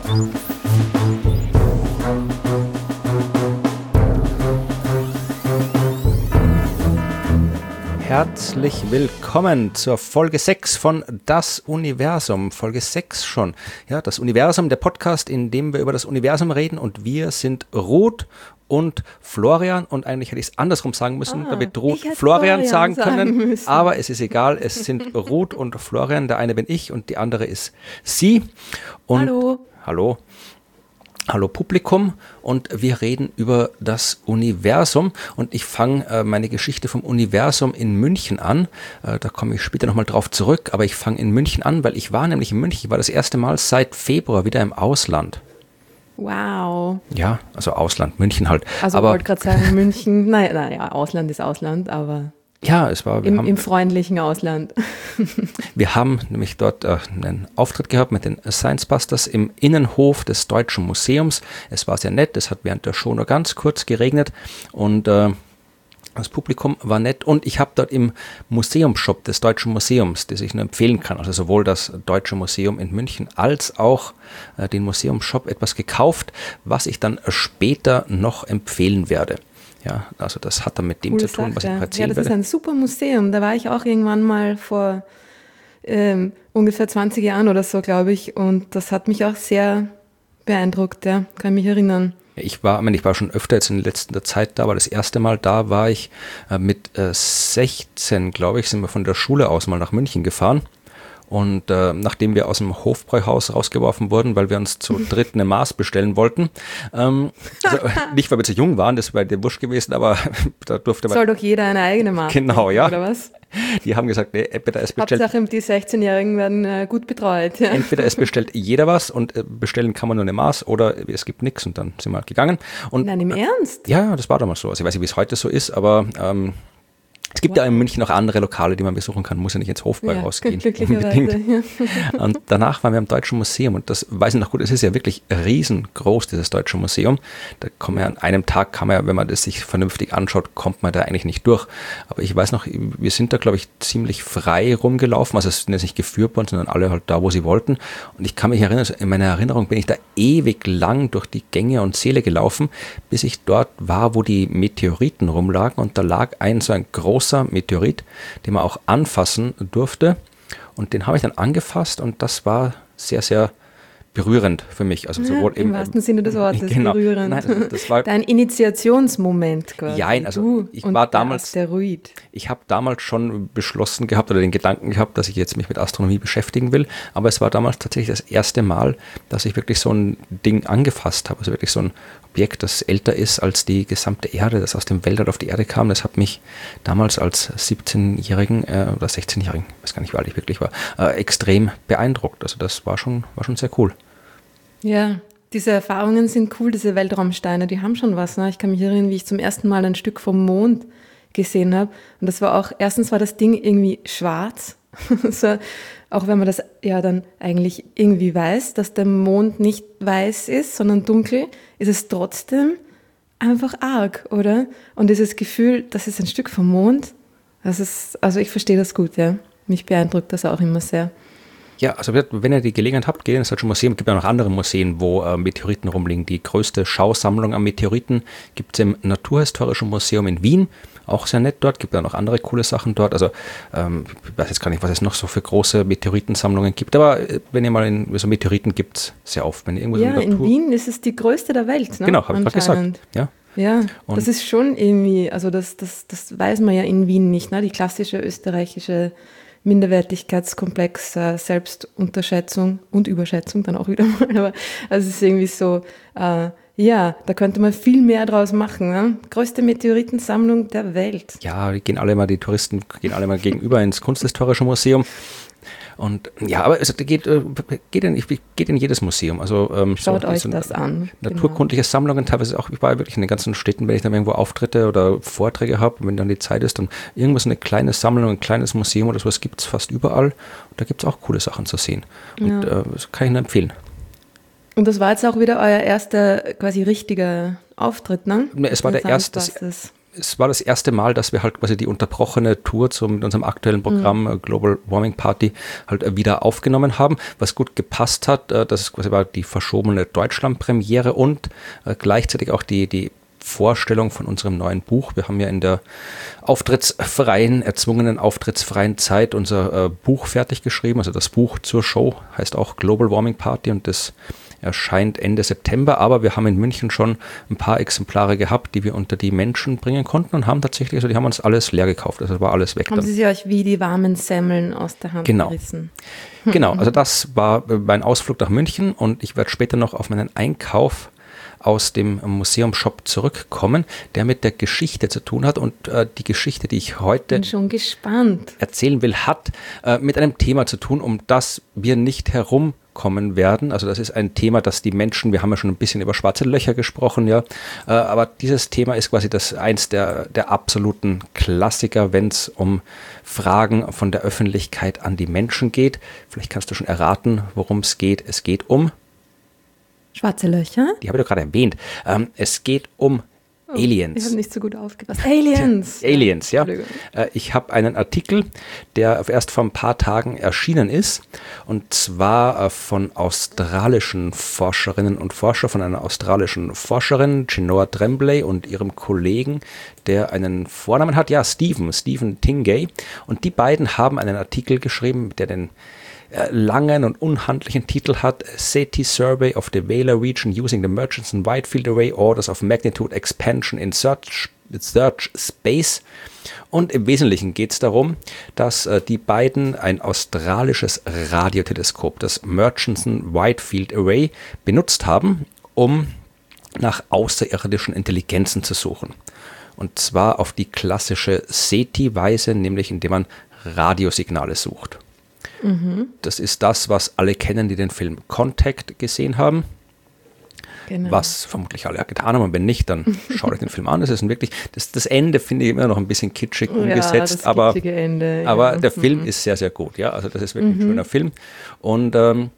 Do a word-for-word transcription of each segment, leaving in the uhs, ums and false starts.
Herzlich willkommen zur Folge sechs von Das Universum. Folge sechs schon. Ja, das Universum, der Podcast, in dem wir über das Universum reden, und wir sind Ruth und Florian, und eigentlich hätte ich es andersrum sagen müssen, ah, damit Ruth Florian, Florian sagen können, sagen aber es ist egal, es sind Ruth und Florian, der eine bin ich und die andere ist sie. Und hallo. Hallo. Hallo Publikum, und wir reden über das Universum, und ich fange äh, meine Geschichte vom Universum in München an. Äh, da komme ich später nochmal drauf zurück, aber ich fange in München an, weil ich war nämlich in München, ich war das erste Mal seit Februar wieder im Ausland. Wow. Ja, also Ausland, München halt. Also ich wollte gerade sagen, München, naja, naja, Ausland ist Ausland, aber... Ja, es war... Wir Im, haben, im freundlichen Ausland. Wir haben nämlich dort äh, einen Auftritt gehabt mit den Science Busters im Innenhof des Deutschen Museums. Es war sehr nett, es hat während der Show nur ganz kurz geregnet, und äh, das Publikum war nett, und ich habe dort im Museumsshop des Deutschen Museums, das ich nur empfehlen kann, also sowohl das Deutsche Museum in München als auch äh, den Museumsshop, etwas gekauft, was ich dann später noch empfehlen werde. Ja, also das hat dann mit dem Coole zu tun, was Sache. ich erzählen werde. Ja, das werde. ist ein super Museum. Da war ich auch irgendwann mal vor ähm, ungefähr zwanzig Jahren oder so, glaube ich. Und das hat mich auch sehr beeindruckt, ja, kann mich erinnern. Ich war, ich meine, ich war schon öfter jetzt in letzter Zeit da, aber das erste Mal da war ich äh, mit äh, sechzehn, glaube ich, sind wir von der Schule aus mal nach München gefahren. Und äh, nachdem wir aus dem Hofbräuhaus rausgeworfen wurden, weil wir uns zu dritt eine Maß bestellen wollten, ähm, also nicht, weil wir zu jung waren, das wäre dir wurscht gewesen, aber da durfte man... Soll doch jeder eine eigene Maß Genau, ja. Oder was? Die haben gesagt, nee, entweder es bestellt... Hauptsache, die sechzehnjährigen werden äh, gut betreut. Ja. Entweder es bestellt jeder was, und äh, bestellen kann man nur eine Maß, oder es gibt nichts, und dann sind wir halt gegangen. Und, Nein, im Ernst? Ja, das war damals so. Also ich weiß nicht, wie es heute so ist, aber... Ähm, Es gibt wow. ja in München auch andere Lokale, die man besuchen kann, muss ja nicht ins Hofbräuhaus ja, gehen. Glücklicherweise, ja. Und danach waren wir im Deutschen Museum, und das weiß ich noch gut, es ist ja wirklich riesengroß, dieses Deutsche Museum. Da kommt man ja an einem Tag, kann man ja, wenn man das sich vernünftig anschaut, kommt man da eigentlich nicht durch. Aber ich weiß noch, wir sind da, glaube ich, ziemlich frei rumgelaufen, also es sind jetzt nicht geführt worden, sondern alle halt da, wo sie wollten. Und ich kann mich erinnern, also in meiner Erinnerung bin ich da ewig lang durch die Gänge und Säle gelaufen, bis ich dort war, wo die Meteoriten rumlagen, und da lag ein so ein großer Meteorit, den man auch anfassen durfte, und den habe ich dann angefasst, und das war sehr, sehr berührend für mich. Also sowohl ja, im wahrsten Sinne des Wortes, genau, berührend. Nein, also das war dein Initiationsmoment quasi. Ja, also ich war damals, Asteroid. ich habe damals schon beschlossen gehabt oder den Gedanken gehabt, dass ich jetzt mich mit Astronomie beschäftigen will, aber es war damals tatsächlich das erste Mal, dass ich wirklich so ein Ding angefasst habe, also wirklich so ein Objekt, das älter ist als die gesamte Erde, das aus dem Weltall auf die Erde kam. Das hat mich damals als siebzehnjährigen äh, oder sechzehnjährigen, ich weiß gar nicht, wie alt ich wirklich war, äh, extrem beeindruckt. Also das war schon, war schon sehr cool. Ja, diese Erfahrungen sind cool, diese Weltraumsteine, die haben schon was. Ne? Ich kann mich erinnern, wie ich zum ersten Mal ein Stück vom Mond gesehen habe. Und das war auch, erstens war das Ding irgendwie schwarz. So, auch wenn man das ja dann eigentlich irgendwie weiß, dass der Mond nicht weiß ist, sondern dunkel, ist es trotzdem einfach arg, oder? Und dieses Gefühl, das ist ein Stück vom Mond, das ist, also ich verstehe das gut, ja. Mich beeindruckt das auch immer sehr. Ja, also wenn ihr die Gelegenheit habt, geht ins Deutsche Museum. Es gibt ja noch andere Museen, wo äh, Meteoriten rumliegen. Die größte Schausammlung an Meteoriten gibt es im Naturhistorischen Museum in Wien. Auch sehr nett dort. Gibt ja noch andere coole Sachen dort. Also ähm, ich weiß jetzt gar nicht, was es noch so für große Meteoritensammlungen gibt. Aber äh, wenn ihr mal in so Meteoriten gibt es sehr oft. Wenn ihr irgendwo ja, so in Wien ist es die größte der Welt. Ne? Genau, habe ich gerade gesagt. Ja. Ja, und das ist schon irgendwie, also das, das, das weiß man ja in Wien nicht, ne? Die klassische österreichische Minderwertigkeitskomplex, äh, Selbstunterschätzung und Überschätzung dann auch wieder mal, aber also es ist irgendwie so, äh, ja, da könnte man viel mehr draus machen. Ne? Größte Meteoritensammlung der Welt. Ja, die gehen alle mal, die Touristen gehen alle mal gegenüber ins Kunsthistorische Museum. Und ja, aber es geht, geht, in, geht in jedes Museum. Also, ähm, Schaut so, euch so das an. Naturkundliche genau. Sammlungen, teilweise auch, ich war wirklich in den ganzen Städten, wenn ich dann irgendwo Auftritte oder Vorträge habe, wenn dann die Zeit ist, dann irgendwas, eine kleine Sammlung, ein kleines Museum oder sowas gibt es fast überall. Und da gibt es auch coole Sachen zu sehen. Und ja. äh, das kann ich nur empfehlen. Und das war jetzt auch wieder euer erster quasi richtiger Auftritt, ne? Es war der erste. es war das erste Mal, dass wir halt quasi die unterbrochene Tour zum, mit unserem aktuellen Programm mhm. Global Warming Party halt äh, wieder aufgenommen haben, was gut gepasst hat. Äh, das quasi war die verschobene Deutschland-Premiere und äh, gleichzeitig auch die, die Vorstellung von unserem neuen Buch. Wir haben ja in der auftrittsfreien, erzwungenen auftrittsfreien Zeit unser äh, Buch fertig geschrieben. Also das Buch zur Show heißt auch Global Warming Party und das erscheint Ende September. Aber wir haben in München schon ein paar Exemplare gehabt, die wir unter die Menschen bringen konnten und haben tatsächlich, also die haben uns alles leer gekauft. Also war alles weg. Haben dann. Sie sie euch wie die warmen Semmeln aus der Hand genau. gerissen? Genau, also das war mein Ausflug nach München und ich werde später noch auf meinen Einkauf aus dem Museumshop zurückkommen, der mit der Geschichte zu tun hat und äh, die Geschichte, die ich heute Bin schon gespannt. erzählen will, hat äh, mit einem Thema zu tun, um das wir nicht herumkommen werden. Also das ist ein Thema, das die Menschen, wir haben ja schon ein bisschen über schwarze Löcher gesprochen, ja, äh, aber dieses Thema ist quasi das eins der, der absoluten Klassiker, wenn es um Fragen von der Öffentlichkeit an die Menschen geht. Vielleicht kannst du schon erraten, worum es geht. Es geht um schwarze Löcher? Die habe ich doch gerade erwähnt. Ähm, es geht um oh, Aliens. Ich habe nicht so gut aufgepasst. Aliens! Aliens, ja. Äh, ich habe einen Artikel, der erst vor ein paar Tagen erschienen ist. Und zwar äh, von australischen Forscherinnen und Forschern, von einer australischen Forscherin, Genoa Tremblay, und ihrem Kollegen, der einen Vornamen hat, ja, Stephen, Stephen Tingay. Und die beiden haben einen Artikel geschrieben, der den langen und unhandlichen Titel hat, SETI Survey of the Vela Region using the Murchison Wide Field Array Orders of Magnitude Expansion in Search, Search Space. Und im Wesentlichen geht es darum, dass äh, die beiden ein australisches Radioteleskop, das Murchison Wide Field Array, benutzt haben, um nach außerirdischen Intelligenzen zu suchen. Und zwar auf die klassische SETI-Weise, nämlich indem man Radiosignale sucht. Mhm. Das ist das, was alle kennen, die den Film Contact gesehen haben. Genau. Was vermutlich alle getan haben. Und wenn nicht, dann schaut euch den Film an. Das ist ein wirklich, das, das Ende finde ich immer noch ein bisschen kitschig umgesetzt, ja, das aber, Ende, aber ja. der Film mhm. ist sehr, sehr gut. Ja, also das ist wirklich mhm. ein schöner Film. Und ähm,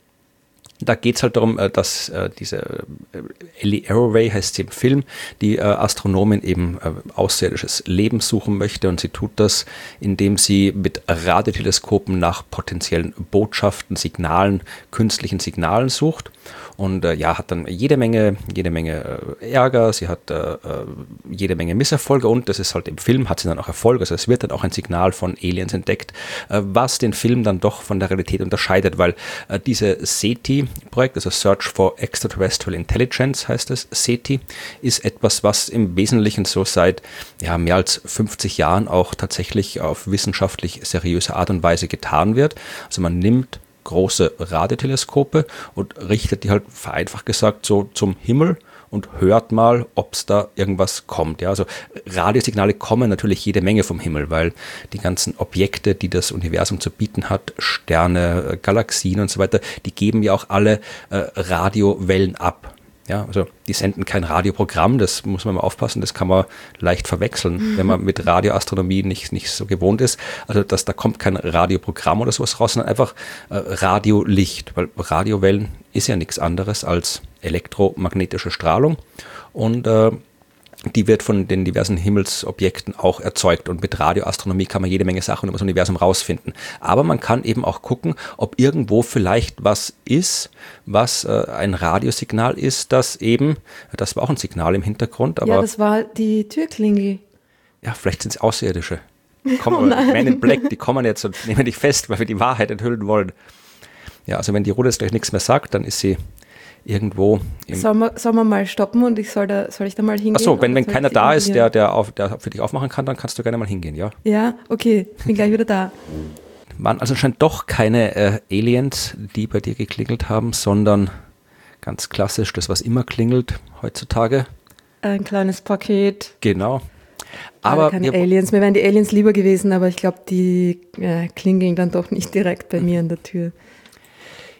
da geht es halt darum, dass äh, diese Ellie Arroway, heißt sie im Film, die äh, Astronomin eben äh, außerirdisches Leben suchen möchte, und sie tut das, indem sie mit Radioteleskopen nach potenziellen Botschaften, Signalen, künstlichen Signalen sucht. Und äh, ja, hat dann jede Menge, jede Menge äh, Ärger, sie hat äh, jede Menge Misserfolge, und das ist halt im Film, hat sie dann auch Erfolg. Also es wird dann auch ein Signal von Aliens entdeckt, äh, was den Film dann doch von der Realität unterscheidet, weil äh, diese SETI-Projekt, also Search for Extraterrestrial Intelligence heißt es, SETI, ist etwas, was im Wesentlichen so seit ja, mehr als fünfzig Jahren auch tatsächlich auf wissenschaftlich seriöse Art und Weise getan wird. Also man nimmt große Radioteleskope und richtet die halt vereinfacht gesagt so zum Himmel und hört mal, ob es da irgendwas kommt. Ja, also Radiosignale kommen natürlich jede Menge vom Himmel, weil die ganzen Objekte, die das Universum zu bieten hat, Sterne, Galaxien und so weiter, die geben ja auch alle äh, Radiowellen ab. Ja, also die senden kein Radioprogramm, das muss man mal aufpassen, das kann man leicht verwechseln, mhm. wenn man mit Radioastronomie nicht, nicht so gewohnt ist. Also dass, da kommt kein Radioprogramm oder sowas raus, sondern einfach äh, Radiolicht, weil Radiowellen ist ja nichts anderes als elektromagnetische Strahlung, und äh, die wird von den diversen Himmelsobjekten auch erzeugt, und mit Radioastronomie kann man jede Menge Sachen über das Universum rausfinden. Aber man kann eben auch gucken, ob irgendwo vielleicht was ist, was äh, ein Radiosignal ist, das eben, das war auch ein Signal im Hintergrund. Aber ja, das war die Türklingel. Ja, vielleicht sind es Außerirdische. Kommen, oh Man in Black, die kommen jetzt und nehmen dich fest, weil wir die Wahrheit enthüllen wollen. Ja, also wenn die Ruder gleich nichts mehr sagt, dann ist sie irgendwo. Sollen wir, soll man mal stoppen und ich soll, da, soll ich da mal hingehen? Achso, wenn, wenn keiner da ist, der, der, auf, der für dich aufmachen kann, dann kannst du gerne mal hingehen, ja? Ja, okay, bin gleich wieder da. Waren also anscheinend doch keine äh, Aliens, die bei dir geklingelt haben, sondern ganz klassisch das, was immer klingelt heutzutage. Ein kleines Paket. Genau. Aber keine wir, Aliens, mir wären die Aliens lieber gewesen, aber ich glaube, die äh, klingeln dann doch nicht direkt bei mir an der Tür.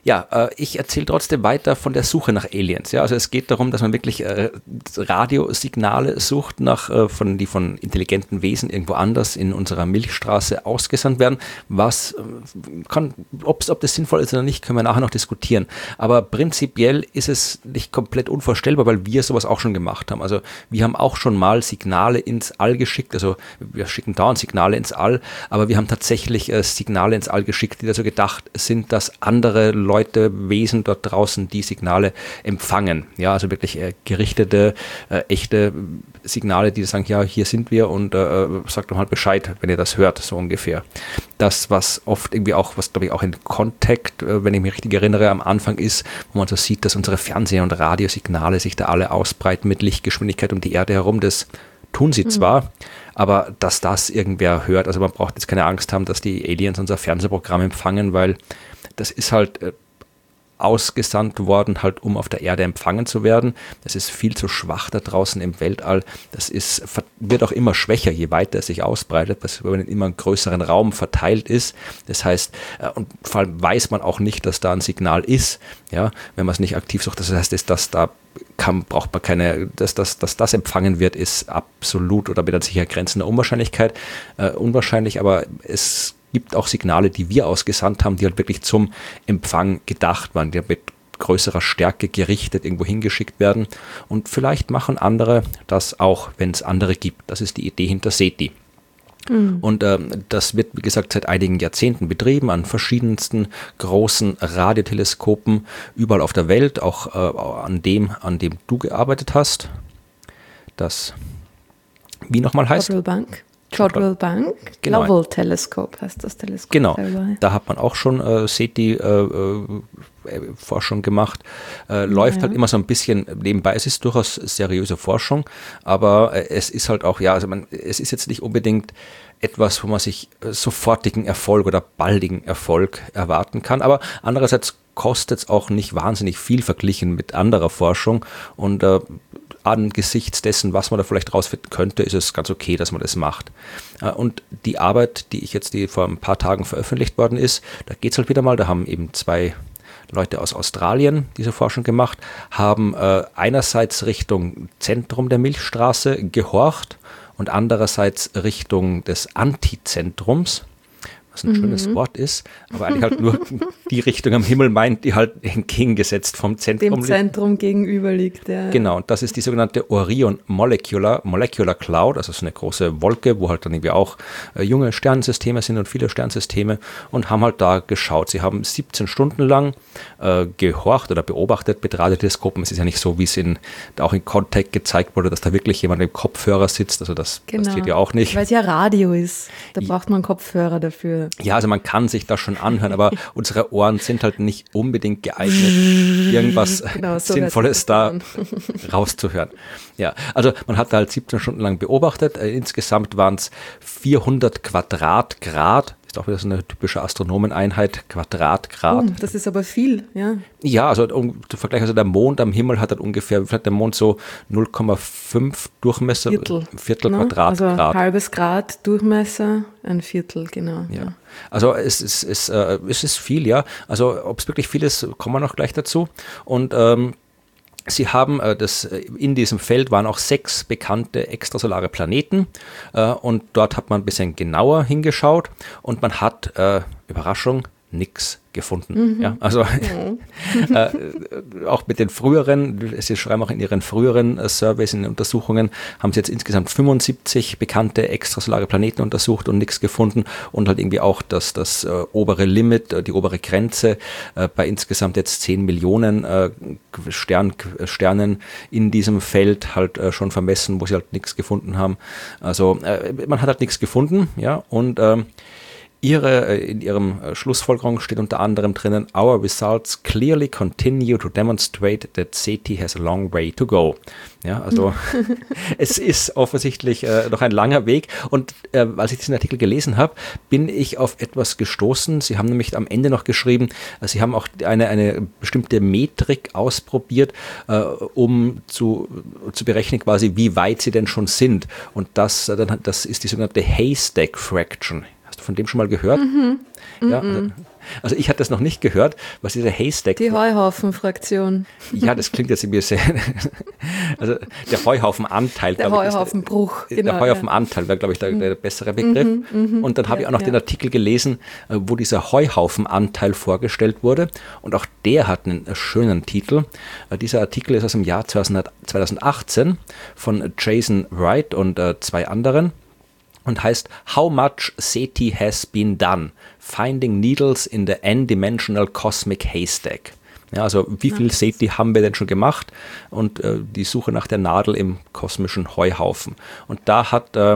Ja, äh, ich erzähle trotzdem weiter von der Suche nach Aliens. Ja, also es geht darum, dass man wirklich äh, Radiosignale sucht, nach, äh, von, die von intelligenten Wesen irgendwo anders in unserer Milchstraße ausgesandt werden. Was äh, kann, ob's, ob das sinnvoll ist oder nicht, können wir nachher noch diskutieren. Aber prinzipiell ist es nicht komplett unvorstellbar, weil wir sowas auch schon gemacht haben. Also wir haben auch schon mal Signale ins All geschickt. Also wir schicken dauernd Signale ins All, aber wir haben tatsächlich äh, Signale ins All geschickt, die dazu gedacht sind, dass andere Leute Leute, Wesen dort draußen die Signale empfangen. Ja, also wirklich äh, gerichtete, äh, echte Signale, die sagen, ja, hier sind wir und äh, sagt doch mal Bescheid, wenn ihr das hört, so ungefähr. Das, was oft irgendwie auch, was glaube ich auch in Contact, äh, wenn ich mich richtig erinnere, am Anfang ist, wo man so sieht, dass unsere Fernseh- und Radiosignale sich da alle ausbreiten mit Lichtgeschwindigkeit um die Erde herum, das tun sie zwar, mhm. aber dass das irgendwer hört, also man braucht jetzt keine Angst haben, dass die Aliens unser Fernsehprogramm empfangen, weil das ist halt äh, ausgesandt worden, halt um auf der Erde empfangen zu werden. Das ist viel zu schwach da draußen im Weltall. Das ist, wird auch immer schwächer, je weiter es sich ausbreitet, weil es in immer einen größeren Raum verteilt ist. Das heißt, äh, und vor allem weiß man auch nicht, dass da ein Signal ist, ja, wenn man es nicht aktiv sucht. Das heißt, dass das da kann, braucht man keine, dass das, dass das empfangen wird, ist absolut oder mit einer sicher grenzender Unwahrscheinlichkeit äh, unwahrscheinlich, aber es gibt auch Signale, die wir ausgesandt haben, die halt wirklich zum Empfang gedacht waren, die mit größerer Stärke gerichtet irgendwo hingeschickt werden. Und vielleicht machen andere das auch, wenn es andere gibt. Das ist die Idee hinter SETI. Mhm. Und ähm, das wird, wie gesagt, seit einigen Jahrzehnten betrieben an verschiedensten großen Radioteleskopen überall auf der Welt, auch äh, an dem, an dem du gearbeitet hast. Das, wie nochmal heißt? Jodrell Bank. Jodrell Bank, genau. Lovell Telescope heißt das Teleskop. Genau, selber. Da hat man auch schon äh, SETI-Forschung äh, äh, gemacht. Äh, läuft ja. halt immer so ein bisschen nebenbei. Es ist durchaus seriöse Forschung, aber äh, es ist halt auch, ja, also man, es ist jetzt nicht unbedingt etwas, wo man sich äh, sofortigen Erfolg oder baldigen Erfolg erwarten kann. Aber andererseits kostet es auch nicht wahnsinnig viel verglichen mit anderer Forschung und äh, angesichts dessen, was man da vielleicht rausfinden könnte, ist es ganz okay, dass man das macht. Und die Arbeit, die ich jetzt, die vor ein paar Tagen veröffentlicht worden ist, da geht es halt wieder mal, da haben eben zwei Leute aus Australien diese Forschung gemacht, haben äh, einerseits Richtung Zentrum der Milchstraße gehorcht und andererseits Richtung des Antizentrums, was ein mhm. schönes Wort ist, aber eigentlich halt nur die Richtung am Himmel meint, die halt entgegengesetzt vom Zentrum Dem Zentrum liegt. gegenüber liegt. Ja. Genau, und das ist die sogenannte Orion Molecular, Molecular Cloud, also so eine große Wolke, wo halt dann irgendwie auch äh, junge Sternensysteme sind und viele Sternsysteme und haben halt da geschaut. Sie haben siebzehn Stunden lang äh, gehorcht oder beobachtet mit Radioteleskopen. Es ist ja nicht so, wie es in, auch in Contact gezeigt wurde, dass da wirklich jemand im Kopfhörer sitzt, also das genau. passiert ja auch nicht. Weil es ja Radio ist, da braucht man Kopfhörer dafür. Ja, also man kann sich das schon anhören, aber unsere Ohren sind halt nicht unbedingt geeignet, irgendwas genau, so Sinnvolles da rauszuhören. Ja, also man hat da halt siebzehn Stunden lang beobachtet. Äh, insgesamt waren es vierhundert Quadratgrad. Ist auch wieder so eine typische Astronomeneinheit, Quadratgrad. Oh, das ist aber viel, ja. Ja, also um, zu vergleichen, also der Mond am Himmel hat halt ungefähr, wie hat der Mond so null Komma fünf Durchmesser, Viertel, Viertel ne? Quadratgrad. Also halbes Grad Durchmesser, ein Viertel, genau. Ja. Ja. Also es ist, es, äh, es ist viel, ja. Also ob es wirklich viel ist, kommen wir noch gleich dazu. Und ähm, Sie haben äh, das, in diesem Feld waren auch sechs bekannte extrasolare Planeten äh, und dort hat man ein bisschen genauer hingeschaut und man hat, äh, Überraschung, nichts gefunden. Mhm. Ja, also mhm. äh, auch mit den früheren, Sie schreiben auch in Ihren früheren äh, Surveys, in den Untersuchungen, haben Sie jetzt insgesamt fünfundsiebzig bekannte extrasolare Planeten untersucht und nichts gefunden und halt irgendwie auch das, das äh, obere Limit, äh, die obere Grenze äh, bei insgesamt jetzt zehn Millionen äh, Stern, Sternen in diesem Feld halt äh, schon vermessen, wo Sie halt nichts gefunden haben. Also äh, man hat halt nichts gefunden, ja, und ähm, Ihre, in Ihrem Schlussfolgerung steht unter anderem drinnen, our results clearly continue to demonstrate that SETI has a long way to go. Ja, also es ist offensichtlich äh, noch ein langer Weg und äh, als ich diesen Artikel gelesen habe, bin ich auf etwas gestoßen. Sie haben nämlich am Ende noch geschrieben, äh, Sie haben auch eine, eine bestimmte Metrik ausprobiert, äh, um zu, zu berechnen quasi, wie weit Sie denn schon sind. Und das, äh, das ist die sogenannte Haystack Fraction. Von dem schon mal gehört? Mhm. Ja, also Also ich hatte das noch nicht gehört, was diese Haystack... Die Heuhaufen-Fraktion. Ja, das klingt jetzt ein bisschen... Also der Heuhaufenanteil, der glaube ich. Heuhaufenbruch. Der, genau, der Heuhaufenanteil wäre, glaube ich, der, der bessere Begriff. Mhm, mh, und dann habe ja, ich auch noch ja. den Artikel gelesen, wo dieser Heuhaufenanteil vorgestellt wurde. Und auch der hat einen schönen Titel. Dieser Artikel ist aus dem Jahr zweitausendachtzehn von Jason Wright und äh, zwei anderen. Und heißt How much SETI has been done? Finding needles in the n-dimensional cosmic haystack. Ja, also wie viel nice. SETI haben wir denn schon gemacht? Und äh, die Suche nach der Nadel im kosmischen Heuhaufen. Und da hat äh,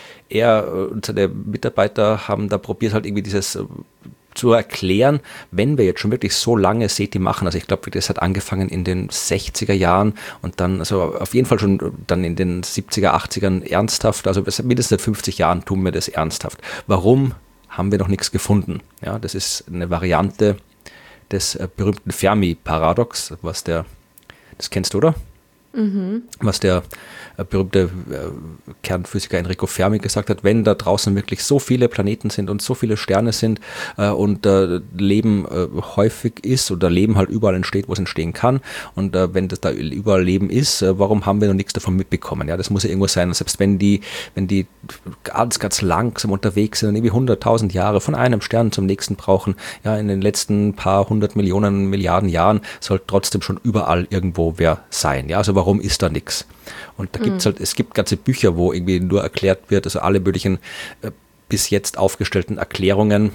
er und seine Mitarbeiter haben da probiert, halt irgendwie dieses äh, zu erklären, wenn wir jetzt schon wirklich so lange SETI machen, also ich glaube, das hat angefangen in den sechziger Jahren und dann, also auf jeden Fall schon dann in den siebziger, achtzigern ernsthaft, also mindestens seit fünfzig Jahren tun wir das ernsthaft. Warum haben wir noch nichts gefunden? Ja, das ist eine Variante des äh, berühmten Fermi-Paradox, was der, das kennst du, oder? Mhm. Was der äh, berühmte äh, Kernphysiker Enrico Fermi gesagt hat, wenn da draußen wirklich so viele Planeten sind und so viele Sterne sind äh, und äh, Leben äh, häufig ist oder Leben halt überall entsteht, wo es entstehen kann und äh, wenn das da überall Leben ist, äh, warum haben wir noch nichts davon mitbekommen? Ja, das muss ja irgendwo sein. Selbst wenn die, wenn die ganz, ganz langsam unterwegs sind und irgendwie hunderttausend Jahre von einem Stern zum nächsten brauchen, ja, in den letzten paar hundert Millionen, Milliarden Jahren sollte trotzdem schon überall irgendwo wer sein. Ja, also warum ist da nichts? Und da gibt es halt, es gibt ganze Bücher, wo irgendwie nur erklärt wird, also alle möglichen äh, bis jetzt aufgestellten Erklärungen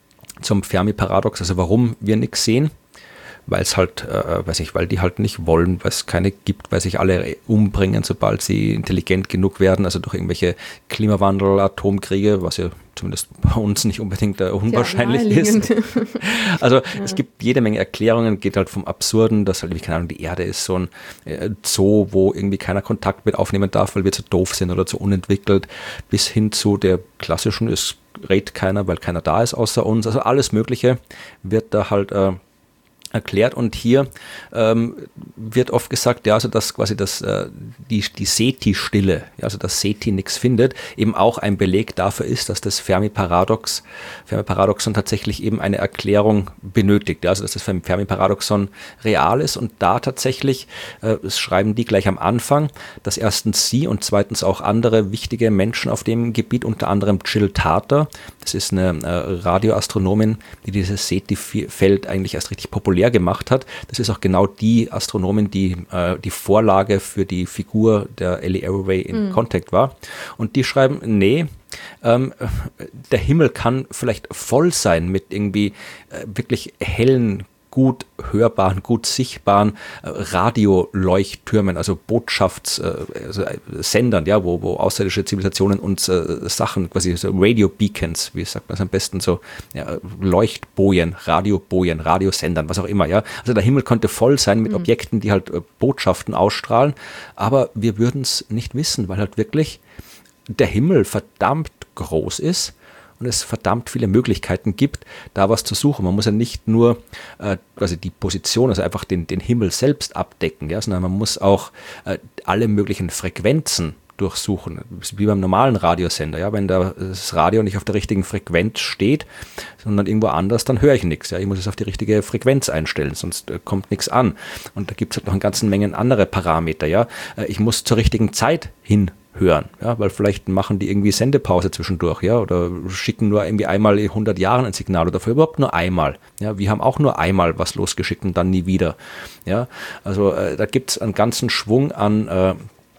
zum Fermi-Paradox, also warum wir nichts sehen, weil es halt, äh, weiß ich, weil die halt nicht wollen, weil es keine gibt, weil sich alle umbringen, sobald sie intelligent genug werden, also durch irgendwelche Klimawandel, Atomkriege, was ja zumindest bei uns nicht unbedingt äh, unwahrscheinlich ja, ist. Also ja. Es gibt jede Menge Erklärungen, geht halt vom Absurden, dass halt, wie keine Ahnung, die Erde ist so ein äh, Zoo, wo irgendwie keiner Kontakt mit aufnehmen darf, weil wir zu doof sind oder zu unentwickelt, bis hin zu der klassischen, es redet keiner, weil keiner da ist außer uns. Also alles Mögliche wird da halt äh, erklärt und hier ähm, wird oft gesagt, ja, also dass quasi das, äh, die, die SETI-Stille, ja, also dass SETI nichts findet, eben auch ein Beleg dafür ist, dass das Fermi-Paradox, Fermi-Paradoxon tatsächlich eben eine Erklärung benötigt, ja, also dass das Fermi-Paradoxon real ist und da tatsächlich, äh, das schreiben die gleich am Anfang, dass erstens sie und zweitens auch andere wichtige Menschen auf dem Gebiet, unter anderem Jill Tarter, das ist eine äh, Radioastronomin, die dieses SETI-Feld eigentlich erst richtig populär gemacht hat. Das ist auch genau die Astronomin, die äh, die Vorlage für die Figur der Ellie Arroway in mhm. Contact war. Und die schreiben, nee, ähm, der Himmel kann vielleicht voll sein mit irgendwie äh, wirklich hellen, gut hörbaren, gut sichtbaren äh, Radioleuchttürmen, also Botschaftssendern, äh, also ja, wo, wo außerirdische Zivilisationen uns äh, Sachen, quasi so Radio-Beacons, wie sagt man es am besten, so ja, Leuchtbojen, Radiobojen, Radiosendern, was auch immer, ja. Also der Himmel könnte voll sein mit mhm. Objekten, die halt äh, Botschaften ausstrahlen, aber wir würden es nicht wissen, weil halt wirklich der Himmel verdammt groß ist und es verdammt viele Möglichkeiten gibt, da was zu suchen. Man muss ja nicht nur äh, quasi die Position, also einfach den, den Himmel selbst abdecken, ja, sondern man muss auch äh, alle möglichen Frequenzen durchsuchen, wie beim normalen Radiosender. Ja, wenn da das Radio nicht auf der richtigen Frequenz steht, sondern irgendwo anders, dann höre ich nichts. Ja, ich muss es auf die richtige Frequenz einstellen, sonst äh, kommt nichts an. Und da gibt es halt noch eine ganze Menge andere Parameter. Ja, äh, ich muss zur richtigen Zeit hin hören, ja, weil vielleicht machen die irgendwie Sendepause zwischendurch, ja, oder schicken nur irgendwie einmal in hundert Jahren ein Signal oder für überhaupt nur einmal, ja, wir haben auch nur einmal was losgeschickt und dann nie wieder, ja, also äh, da gibt es einen ganzen Schwung an äh,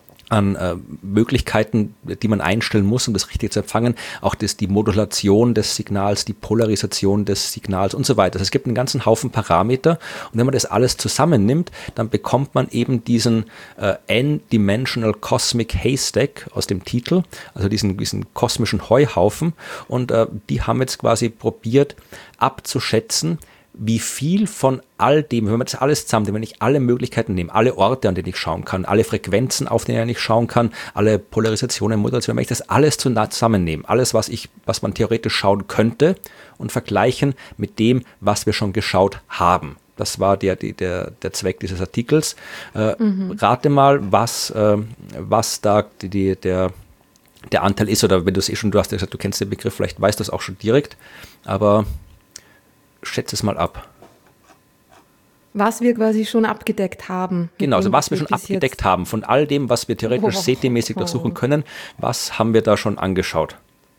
an äh, Möglichkeiten, die man einstellen muss, um das richtig zu empfangen, auch das, die Modulation des Signals, die Polarisation des Signals und so weiter. Also es gibt einen ganzen Haufen Parameter und wenn man das alles zusammennimmt, dann bekommt man eben diesen äh, N-Dimensional Cosmic Haystack aus dem Titel, also diesen, diesen kosmischen Heuhaufen und äh, die haben jetzt quasi probiert abzuschätzen, wie viel von all dem, wenn man das alles zusammennimmt, wenn ich alle Möglichkeiten nehme, alle Orte, an denen ich schauen kann, alle Frequenzen, auf denen ich schauen kann, alle Polarisationen, Modulationen, wenn ich das alles zusammennehme, alles, was ich, was man theoretisch schauen könnte und vergleichen mit dem, was wir schon geschaut haben. Das war der, der, der Zweck dieses Artikels. Äh, mhm. Rate mal, was, äh, was da die, die, der, der Anteil ist, oder wenn du es eh schon, du hast ja gesagt, du kennst den Begriff, vielleicht weißt du es auch schon direkt, aber schätze es mal ab. Was wir quasi schon abgedeckt haben. Genau, also was wir schon abgedeckt jetzt. haben, von all dem, was wir theoretisch oh, SETI-mäßig oh. durchsuchen können, was haben wir da schon angeschaut?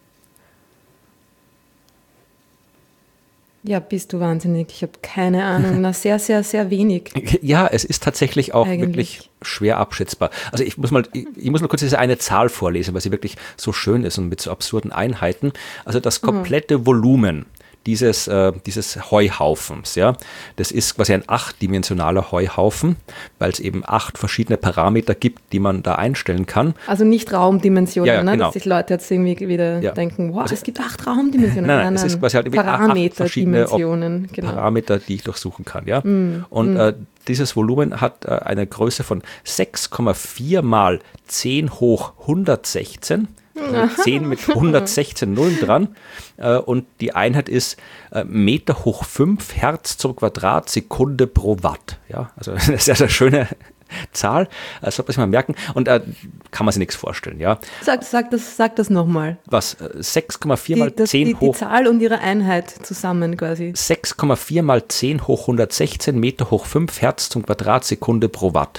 Ja, bist du wahnsinnig. Ich habe keine Ahnung. Na, sehr, sehr, sehr wenig. Ja, es ist tatsächlich auch Eigentlich. wirklich schwer abschätzbar. Also ich muss mal, ich, ich muss mal kurz diese eine Zahl vorlesen, weil sie wirklich so schön ist und mit so absurden Einheiten. Also das komplette mhm. Volumen dieses, äh, dieses Heuhaufens, ja, das ist quasi ein achtdimensionaler Heuhaufen, weil es eben acht verschiedene Parameter gibt, die man da einstellen kann. Also nicht Raumdimensionen, ja, ja, ne? Genau. Dass sich Leute jetzt irgendwie wieder ja. denken, wow, also, es gibt acht Raumdimensionen. Nein, nein, nein, es ist quasi halt Parameter, acht verschiedene Dimensionen, genau. Parameter, die ich durchsuchen kann, ja. Mm, Und mm. Äh, dieses Volumen hat äh, eine Größe von sechs Komma vier mal zehn hoch hundertsechzehn. Also zehn mit hundertsechzehn Nullen dran äh, und die Einheit ist äh, Meter hoch fünf Hertz zum Quadratsekunde pro Watt. Ja, also eine sehr, sehr schöne Zahl, das sollte man sich mal merken und äh, kann man sich nichts vorstellen. Ja. Sag, sag das, sag das nochmal. Was? Äh, sechs Komma vier mal zehn die, hoch... Die Zahl und ihre Einheit zusammen quasi. sechs Komma vier mal zehn hoch hundertsechzehn Meter hoch fünf Hertz zum Quadratsekunde pro Watt.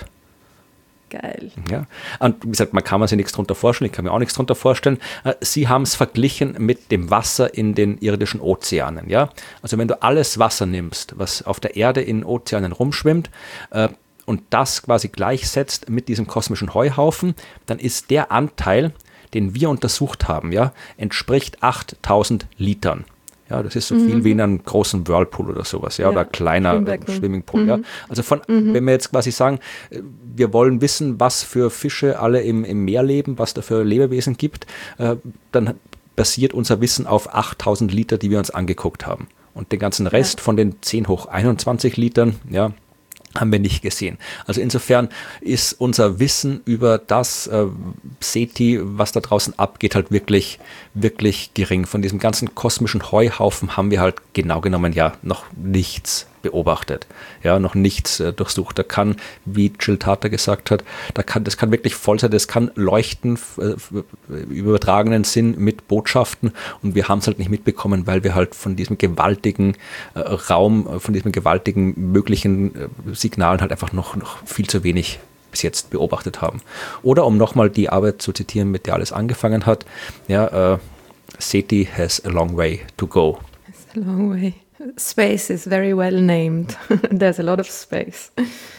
Geil. Ja. Und wie gesagt, man kann man sich nichts drunter vorstellen, ich kann mir auch nichts drunter vorstellen. Sie haben es verglichen mit dem Wasser in den irdischen Ozeanen. Ja? Also wenn du alles Wasser nimmst, was auf der Erde in Ozeanen rumschwimmt, äh, und das quasi gleichsetzt mit diesem kosmischen Heuhaufen, dann ist der Anteil, den wir untersucht haben, ja, entspricht achttausend Litern. Ja, das ist so mhm. viel wie in einem großen Whirlpool oder sowas, ja, ja oder kleiner Swimmingpool. Mhm. Ja. Also von, mhm. wenn wir jetzt quasi sagen, wir wollen wissen, was für Fische alle im, im Meer leben, was da für Lebewesen gibt, äh, dann basiert unser Wissen auf achttausend Liter, die wir uns angeguckt haben. Und den ganzen Rest ja. von den zehn hoch einundzwanzig Litern, ja, haben wir nicht gesehen. Also insofern ist unser Wissen über das äh, SETI, was da draußen abgeht, halt wirklich, wirklich gering. Von diesem ganzen kosmischen Heuhaufen haben wir halt genau genommen ja noch nichts beobachtet, ja, noch nichts äh, durchsucht. Da kann, wie Jill Tarter gesagt hat, da kann, das kann wirklich voll sein, das kann leuchten, äh, übertragenen Sinn mit Botschaften und wir haben es halt nicht mitbekommen, weil wir halt von diesem gewaltigen äh, Raum, äh, von diesem gewaltigen möglichen äh, Signalen halt einfach noch, noch viel zu wenig bis jetzt beobachtet haben. Oder um nochmal die Arbeit zu zitieren, mit der alles angefangen hat, ja, äh, SETI has a long way to go. It's a long way. Space is very well named. There's a lot of space.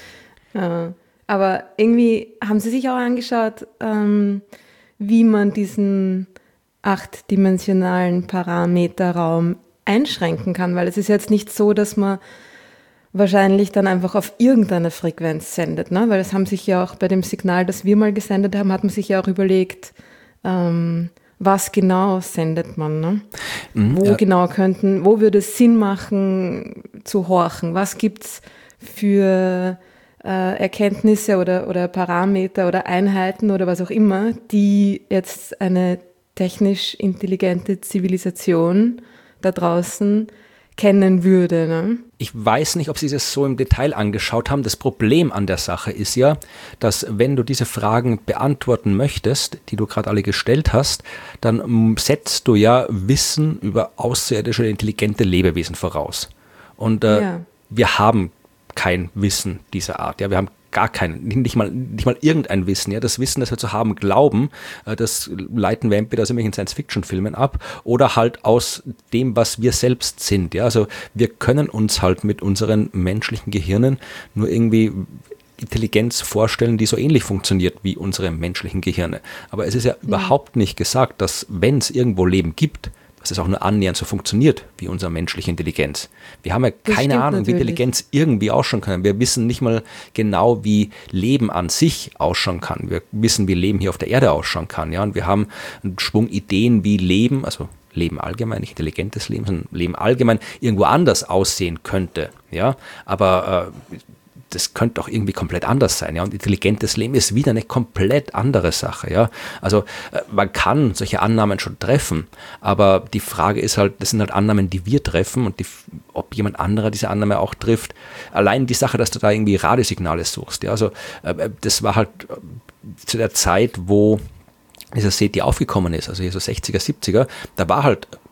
Uh, aber irgendwie haben Sie sich auch angeschaut, ähm, wie man diesen achtdimensionalen Parameterraum einschränken kann, weil es ist jetzt nicht so, dass man wahrscheinlich dann einfach auf irgendeine Frequenz sendet, ne? Weil das haben sich ja auch bei dem Signal, das wir mal gesendet haben, hat man sich ja auch überlegt, ähm, was genau sendet man, ne? Mhm, wo ja. genau könnten, wo würde es Sinn machen zu horchen? Was gibt es für äh, Erkenntnisse oder, oder Parameter oder Einheiten oder was auch immer, die jetzt eine technisch intelligente Zivilisation da draußen kennen würde, ne? Ich weiß nicht, ob Sie das so im Detail angeschaut haben. Das Problem an der Sache ist ja, dass wenn du diese Fragen beantworten möchtest, die du gerade alle gestellt hast, dann setzt du ja Wissen über außerirdische intelligente Lebewesen voraus. Und äh, ja. wir haben kein Wissen dieser Art. Ja, wir haben gar kein, nicht mal, nicht mal irgendein Wissen. Ja, das Wissen, das wir zu haben glauben, das leiten wir entweder aus irgendwelchen Science-Fiction-Filmen ab oder halt aus dem, was wir selbst sind. Ja, also wir können uns halt mit unseren menschlichen Gehirnen nur irgendwie Intelligenz vorstellen, die so ähnlich funktioniert wie unsere menschlichen Gehirne. Aber es ist ja mhm. überhaupt nicht gesagt, dass wenn es irgendwo Leben gibt, dass es auch nur annähernd so funktioniert wie unsere menschliche Intelligenz. Wir haben ja keine Ahnung, natürlich. wie Intelligenz irgendwie ausschauen kann. Wir wissen nicht mal genau, wie Leben an sich ausschauen kann. Wir wissen, wie Leben hier auf der Erde ausschauen kann. Ja? Und wir haben einen Schwung Ideen, wie Leben, also Leben allgemein, nicht intelligentes Leben, sondern Leben allgemein irgendwo anders aussehen könnte. Ja? Aber äh, das könnte auch irgendwie komplett anders sein, ja. Und intelligentes Leben ist wieder eine komplett andere Sache, ja. Also äh, man kann solche Annahmen schon treffen, aber die Frage ist halt, das sind halt Annahmen, die wir treffen und die, ob jemand anderer diese Annahme auch trifft. Allein die Sache, dass du da irgendwie Radiosignale suchst, ja. Also äh, das war halt äh, zu der Zeit, wo dieser SETI aufgekommen ist, also hier so sechziger, siebziger, da war halt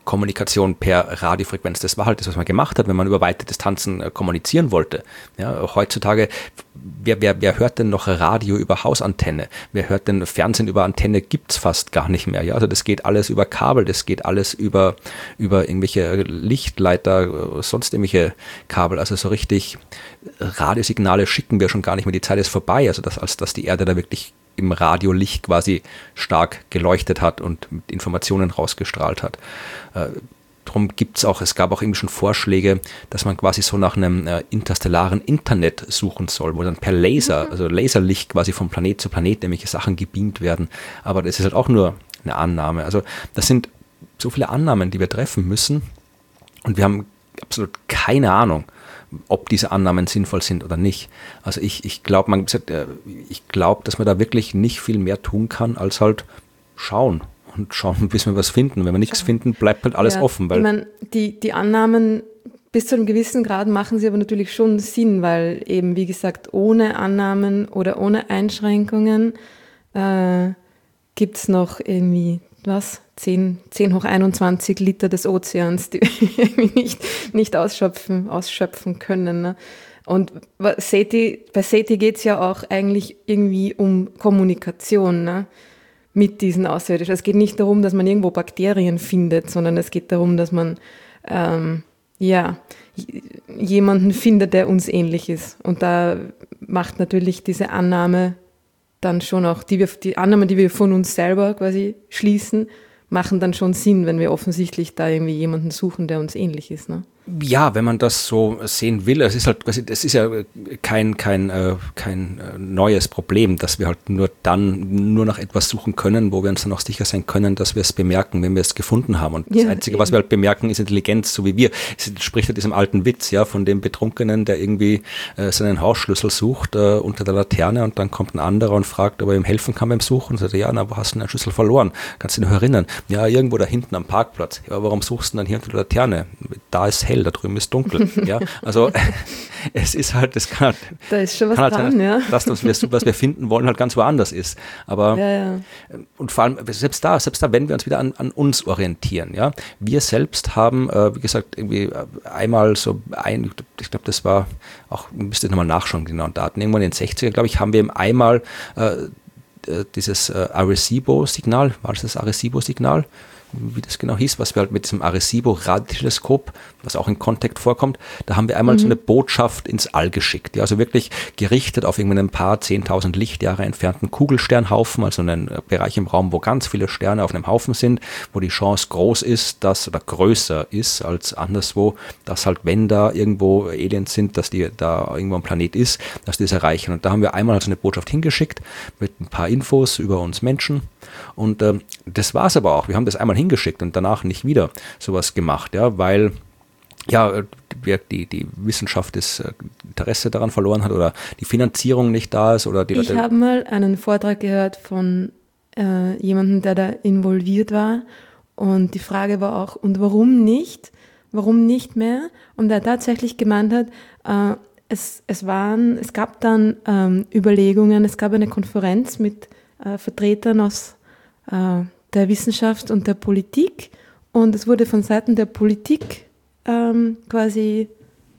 Kommunikation per Radiofrequenz. Das war halt das, was man gemacht hat, wenn man über weite Distanzen äh, kommunizieren wollte. Ja, heutzutage, wer, wer, wer hört denn noch Radio über Hausantenne? Wer hört denn Fernsehen über Antenne? Gibt es fast gar nicht mehr. Ja? Also das geht alles über Kabel, das geht alles über, über irgendwelche Lichtleiter, sonst irgendwelche Kabel. Also so richtig Radiosignale schicken wir schon gar nicht mehr. Die Zeit ist vorbei, also dass, als dass die Erde da wirklich im Radiolicht quasi stark geleuchtet hat und mit Informationen rausgestrahlt hat. Äh, Darum gibt es auch, es gab auch irgendwie schon Vorschläge, dass man quasi so nach einem äh, interstellaren Internet suchen soll, wo dann per Laser, mhm. also Laserlicht quasi von Planet zu Planet irgendwelche Sachen gebeamt werden. Aber das ist halt auch nur eine Annahme. Also das sind so viele Annahmen, die wir treffen müssen und wir haben absolut keine Ahnung, ob diese Annahmen sinnvoll sind oder nicht. Also ich, ich glaube, man ich glaube, dass man da wirklich nicht viel mehr tun kann, als halt schauen und schauen, bis wir was finden. Wenn wir nichts finden, bleibt halt alles ja, offen. Weil ich meine, die, die Annahmen bis zu einem gewissen Grad machen sie aber natürlich schon Sinn, weil eben, wie gesagt, ohne Annahmen oder ohne Einschränkungen äh, gibt es noch irgendwie, was, zehn hoch einundzwanzig Liter des Ozeans, die wir nicht, nicht ausschöpfen, ausschöpfen können. Ne? Und SETI, bei SETI geht es ja auch eigentlich irgendwie um Kommunikation, ne? Mit diesen Außerirdischen. Es geht nicht darum, dass man irgendwo Bakterien findet, sondern es geht darum, dass man ähm, ja, jemanden findet, der uns ähnlich ist. Und da macht natürlich diese Annahme dann schon auch, die, wir, die Annahmen, die wir von uns selber quasi schließen, machen dann schon Sinn, wenn wir offensichtlich da irgendwie jemanden suchen, der uns ähnlich ist, ne? Ja, wenn man das so sehen will, es ist halt, es ist ja kein, kein, kein neues Problem, dass wir halt nur dann nur nach etwas suchen können, wo wir uns dann auch sicher sein können, dass wir es bemerken, wenn wir es gefunden haben. Und das ja, Einzige, eben. was wir halt bemerken, ist Intelligenz, so wie wir. Es spricht halt diesem alten Witz, ja, von dem Betrunkenen, der irgendwie äh, seinen Hausschlüssel sucht äh, unter der Laterne und dann kommt ein anderer und fragt, ob er ihm helfen kann beim Suchen. Und sagt, ja, na, wo hast du deinen Schlüssel verloren? Kannst du dich noch erinnern? Ja, irgendwo da hinten am Parkplatz. Ja, warum suchst du denn dann hier unter der Laterne? Da ist hell, da drüben ist dunkel. Ja, also es ist halt, das kann halt, da ist schon was halt dran, sein, ja. Das, was wir, was wir finden wollen, halt ganz woanders ist. Aber ja, ja. Und vor allem, selbst da, selbst da, wenn wir uns wieder an, an uns orientieren, ja, wir selbst haben, äh, wie gesagt, irgendwie einmal so ein, ich glaube, das war auch, müsste ich nochmal nachschauen, genau, Daten, irgendwann in den sechziger, glaube ich, haben wir einmal äh, dieses äh, Arecibo-Signal, war das das Arecibo-Signal? Wie das genau hieß, was wir halt mit diesem Arecibo-Radioteleskop, was auch in Contact vorkommt, da haben wir einmal mhm. so eine Botschaft ins All geschickt, ja, also wirklich gerichtet auf irgendwie ein paar zehntausend Lichtjahre entfernten Kugelsternhaufen, also einen Bereich im Raum, wo ganz viele Sterne auf einem Haufen sind, wo die Chance groß ist, dass, oder größer ist als anderswo, dass halt, wenn da irgendwo Aliens sind, dass die da irgendwo ein Planet ist, dass die das erreichen. Und da haben wir einmal so eine Botschaft hingeschickt mit ein paar Infos über uns Menschen. Und ähm, das war es aber auch. Wir haben das einmal hingeschickt und danach nicht wieder sowas gemacht, ja, weil ja, die, die Wissenschaft das Interesse daran verloren hat oder die Finanzierung nicht da ist. Oder die Ich habe mal einen Vortrag gehört von äh, jemandem, der da involviert war, und die Frage war auch, und warum nicht? Warum nicht mehr? Und er tatsächlich gemeint hat, äh, es, es, waren, es gab dann ähm, Überlegungen, es gab eine Konferenz mit äh, Vertretern aus äh, der Wissenschaft und der Politik, und es wurde von Seiten der Politik ähm, quasi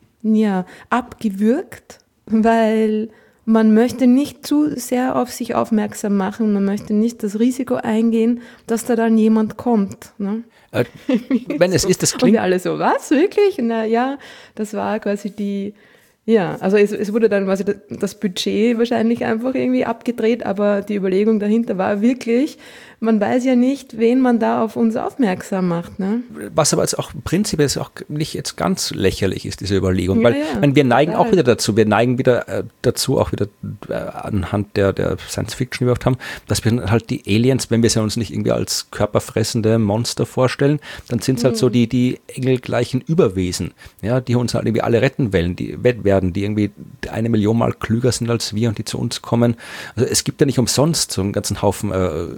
ja, abgewürgt, weil man möchte nicht zu sehr auf sich aufmerksam machen, man möchte nicht das Risiko eingehen, dass da dann jemand kommt. Ne? Äh, wenn es ist, das klingt... Und wir alle so, was, wirklich? Na ja, das war quasi die... Ja, also es, es wurde dann quasi das Budget wahrscheinlich einfach irgendwie abgedreht, aber die Überlegung dahinter war wirklich, man weiß ja nicht, wen man da auf uns aufmerksam macht. Ne? Was aber jetzt auch prinzipiell auch nicht jetzt ganz lächerlich ist, diese Überlegung, weil ja, ja, meine, wir neigen total. auch wieder dazu, wir neigen wieder äh, dazu, auch wieder äh, anhand der, der Science-Fiction, die wir oft haben, dass wir halt die Aliens, wenn wir sie uns nicht irgendwie als körperfressende Monster vorstellen, dann sind es halt mhm. so die, die engelgleichen Überwesen, ja, die uns halt irgendwie alle retten wollen, die werden, die irgendwie eine Million Mal klüger sind als wir und die zu uns kommen. Also es gibt ja nicht umsonst so einen ganzen Haufen äh, U F Os,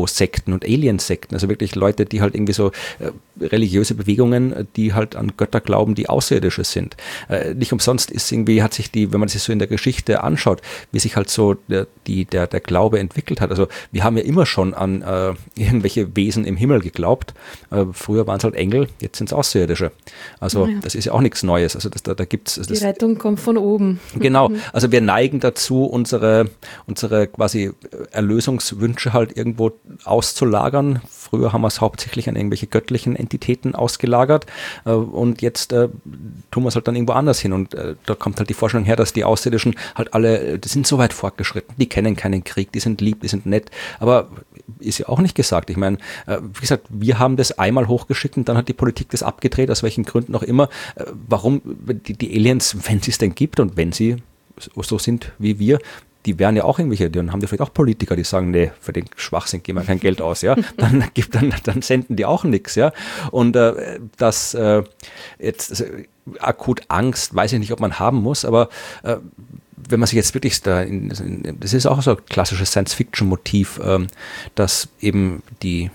Ufo-Sekten und Alien-Sekten, also wirklich Leute, die halt irgendwie so äh, religiöse Bewegungen, die halt an Götter glauben, die Außerirdische sind. Äh, nicht umsonst ist irgendwie, hat sich die, wenn man sich so in der Geschichte anschaut, wie sich halt so der, die, der, der Glaube entwickelt hat. Also wir haben ja immer schon an äh, irgendwelche Wesen im Himmel geglaubt. Äh, früher waren es halt Engel, jetzt sind es Außerirdische. Also ja. Das ist ja auch nichts Neues. Also das, da, da gibt's, die das, Rettung kommt von oben. Genau, also wir neigen dazu, unsere, unsere quasi Erlösungswünsche halt irgendwo auszulagern. Früher haben wir es hauptsächlich an irgendwelche göttlichen Entitäten ausgelagert äh, und jetzt äh, tun wir es halt dann irgendwo anders hin und äh, da kommt halt die Vorstellung her, dass die Außerirdischen halt alle, die sind so weit fortgeschritten, die kennen keinen Krieg, die sind lieb, die sind nett, aber ist ja auch nicht gesagt. Ich meine, äh, wie gesagt, wir haben das einmal hochgeschickt und dann hat die Politik das abgedreht, aus welchen Gründen auch immer. Äh, warum die, die Aliens, wenn es es denn gibt und wenn sie so sind wie wir, die wären ja auch irgendwelche, dann haben die vielleicht auch Politiker, die sagen, nee, für den Schwachsinn geben wir kein Geld aus, ja, dann gibt dann, dann senden die auch nichts, ja, und äh, das äh, jetzt also, akut Angst, weiß ich nicht, ob man haben muss, aber äh, wenn man sich jetzt wirklich da, in, in, das ist auch so ein klassisches Science-Fiction-Motiv, ähm, dass eben die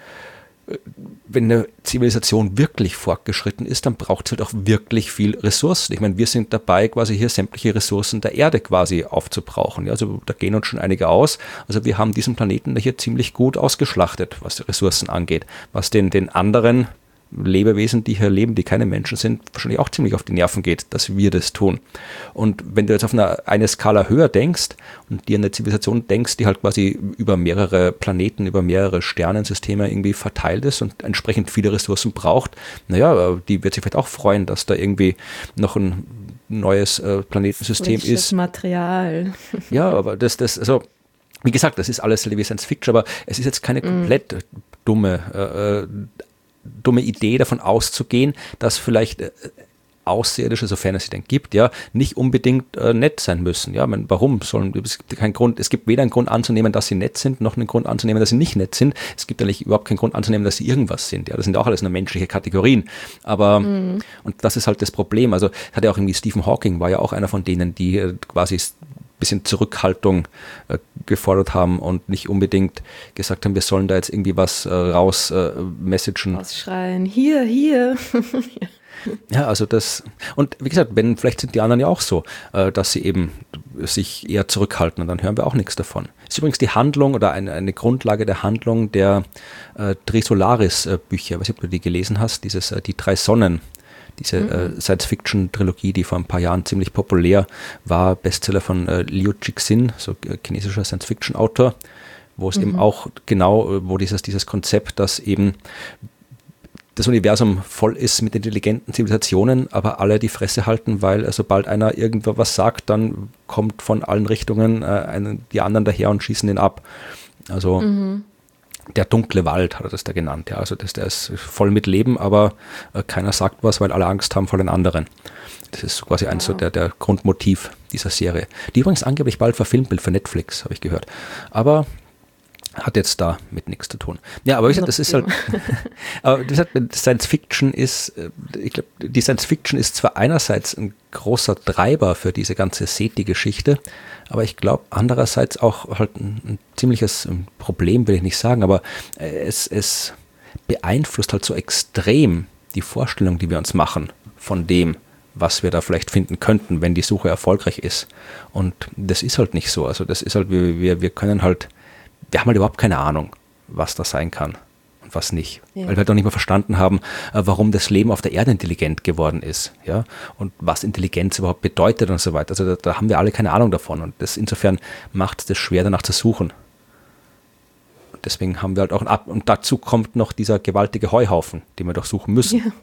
wenn eine Zivilisation wirklich fortgeschritten ist, dann braucht es halt auch wirklich viel Ressourcen. Ich meine, wir sind dabei, quasi hier sämtliche Ressourcen der Erde quasi aufzubrauchen. Ja, also da gehen uns schon einige aus. Also wir haben diesen Planeten hier ziemlich gut ausgeschlachtet, was die Ressourcen angeht. Was den, den anderen Lebewesen, die hier leben, die keine Menschen sind, wahrscheinlich auch ziemlich auf die Nerven geht, dass wir das tun. Und wenn du jetzt auf eine, eine Skala höher denkst und dir eine Zivilisation denkst, die halt quasi über mehrere Planeten, über mehrere Sternensysteme irgendwie verteilt ist und entsprechend viele Ressourcen braucht, naja, die wird sich vielleicht auch freuen, dass da irgendwie noch ein neues äh, Planetensystem Frisches ist. Material. Ja, aber das, das, also, wie gesagt, das ist alles wie Science Fiction, aber es ist jetzt keine komplett mm. dumme äh, dumme Idee davon auszugehen, dass vielleicht äh, Außerirdische, sofern es sie denn gibt, ja, nicht unbedingt äh, nett sein müssen. Ja, meine, warum sollen, es gibt keinen Grund, es gibt weder einen Grund anzunehmen, dass sie nett sind, noch einen Grund anzunehmen, dass sie nicht nett sind. Es gibt eigentlich überhaupt keinen Grund anzunehmen, dass sie irgendwas sind. Ja, das sind auch alles nur menschliche Kategorien. Aber, mhm. und das ist halt das Problem. Also, hat ja auch irgendwie Stephen Hawking, war ja auch einer von denen, die äh, quasi bisschen Zurückhaltung äh, gefordert haben und nicht unbedingt gesagt haben, wir sollen da jetzt irgendwie was äh, raus äh, messagen. Ausschreien, hier, hier. Ja, also das, und wie gesagt, wenn, vielleicht sind die anderen ja auch so, äh, dass sie eben sich eher zurückhalten und dann hören wir auch nichts davon. Ist übrigens die Handlung oder eine, eine Grundlage der Handlung der äh, Trisolaris-Bücher, weiß nicht, ob du die gelesen hast, dieses äh, Die drei Sonnen. Diese mhm. äh, Science-Fiction-Trilogie, die vor ein paar Jahren ziemlich populär war, Bestseller von äh, Liu Cixin, so äh, chinesischer Science-Fiction-Autor, wo es mhm. eben auch genau, wo dieses, dieses Konzept, dass eben das Universum voll ist mit intelligenten Zivilisationen, aber alle die Fresse halten, weil äh, sobald einer irgendwo was sagt, dann kommt von allen Richtungen äh, einen, die anderen daher und schießen den ab. Also mhm. Der dunkle Wald hat er das da genannt. Ja, also das, der ist voll mit Leben, aber äh, keiner sagt was, weil alle Angst haben vor den anderen. Das ist quasi wow. eins so der, der Grundmotiv dieser Serie. Die übrigens angeblich bald verfilmt wird für Netflix, habe ich gehört. Aber hat jetzt da mit nichts zu tun. Ja, aber wie gesagt, das ist halt, aber wie gesagt, Science Fiction ist, ich glaube, die Science Fiction ist zwar einerseits ein großer Treiber für diese ganze SETI-Geschichte, aber ich glaube andererseits auch halt ein, ein ziemliches Problem, will ich nicht sagen, aber es, es beeinflusst halt so extrem die Vorstellung, die wir uns machen von dem, was wir da vielleicht finden könnten, wenn die Suche erfolgreich ist. Und das ist halt nicht so. Also das ist halt, wir, wir, wir können halt wir haben halt überhaupt keine Ahnung, was das sein kann und was nicht. Ja. Weil wir halt auch nicht mehr verstanden haben, warum das Leben auf der Erde intelligent geworden ist, ja, und was Intelligenz überhaupt bedeutet und so weiter. Also da, da haben wir alle keine Ahnung davon und das insofern macht es das schwer, danach zu suchen. Und deswegen haben wir halt auch ein Ab- und dazu kommt noch dieser gewaltige Heuhaufen, den wir doch suchen müssen. Ja.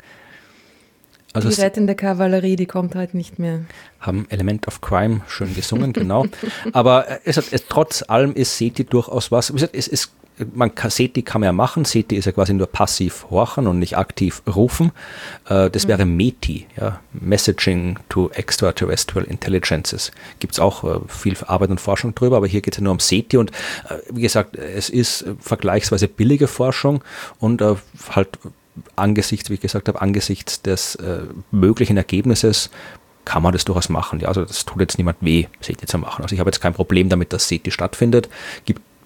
Also die rettende Kavallerie, die kommt halt nicht mehr. Haben Element of Crime schön gesungen, genau. Aber es, es, trotz allem ist SETI durchaus was. Wie gesagt, es ist, man kann, SETI kann man ja machen. SETI ist ja quasi nur passiv horchen und nicht aktiv rufen. Äh, das mhm. wäre METI, ja, Messaging to Extraterrestrial Intelligences. Gibt es auch äh, viel Arbeit und Forschung drüber, aber hier geht es ja nur um SETI und äh, wie gesagt, es ist vergleichsweise billige Forschung und äh, halt angesichts, wie ich gesagt habe, angesichts des äh, möglichen Ergebnisses kann man das durchaus machen. Ja, also das tut jetzt niemand weh, SETI zu machen. Also ich habe jetzt kein Problem damit, dass SETI stattfindet. Gibt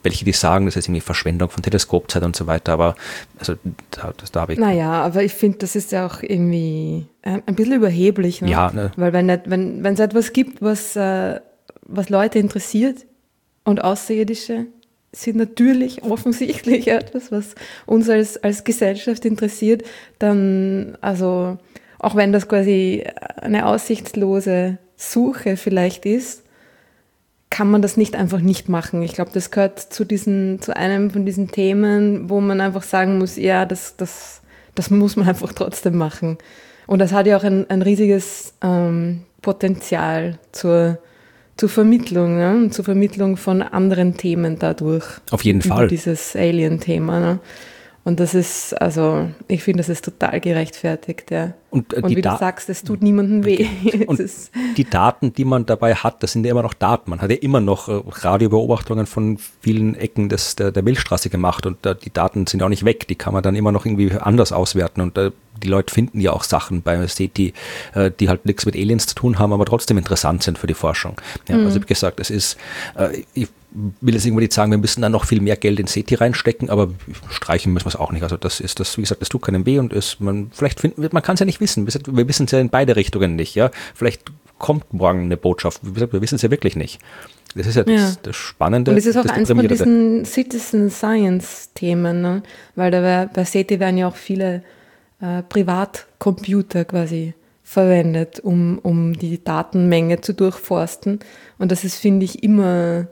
welche, die sagen, das ist irgendwie Verschwendung von Teleskopzeit und so weiter, aber also da, das, da habe ich... Naja, aber ich finde, das ist ja auch irgendwie ein, ein bisschen überheblich, ne? Ja, ne? Weil wenn nicht, wenn wenn es etwas gibt, was, äh, was Leute interessiert und Außerirdische sind natürlich offensichtlich etwas, was uns als, als Gesellschaft interessiert, dann, also auch wenn das quasi eine aussichtslose Suche vielleicht ist, kann man das nicht einfach nicht machen. Ich glaube, das gehört zu diesen, zu einem von diesen Themen, wo man einfach sagen muss, ja, das, das, das muss man einfach trotzdem machen. Und das hat ja auch ein, ein riesiges ähm, Potenzial zur, zur Vermittlung, ne? Und zur Vermittlung von anderen Themen dadurch. Auf jeden Fall. Dieses Alien-Thema, ne? Und das ist, also, ich finde, das ist total gerechtfertigt, ja. Und, äh, und die wie Da- du sagst, es tut niemandem weh. Und Es ist, die Daten, die man dabei hat, das sind ja immer noch Daten. Man hat ja immer noch äh, Radiobeobachtungen von vielen Ecken des, der, der Milchstraße gemacht und äh, die Daten sind auch nicht weg. Die kann man dann immer noch irgendwie anders auswerten und äh, die Leute finden ja auch Sachen bei SETI, äh, die halt nichts mit Aliens zu tun haben, aber trotzdem interessant sind für die Forschung. Ja, Mhm. Also wie gesagt, es ist, äh, ich will jetzt irgendwo nicht sagen, wir müssen da noch viel mehr Geld in SETI reinstecken, aber streichen müssen wir es auch nicht. Also das ist das, wie gesagt, das tut keinem weh und ist, man, vielleicht finden, man kann es ja nicht wissen. Wir wissen es ja in beide Richtungen nicht, ja. Vielleicht kommt morgen eine Botschaft. Wie gesagt, wir wissen es ja wirklich nicht. Das ist ja das, Ja. das Spannende. und es ist auch das eins von Deprimierende. diesen Citizen Science-Themen, ne? Weil da wär, bei SETI werden ja auch viele äh, Privatcomputer quasi verwendet, um, um die Datenmenge zu durchforsten. Und das ist, finde ich, immer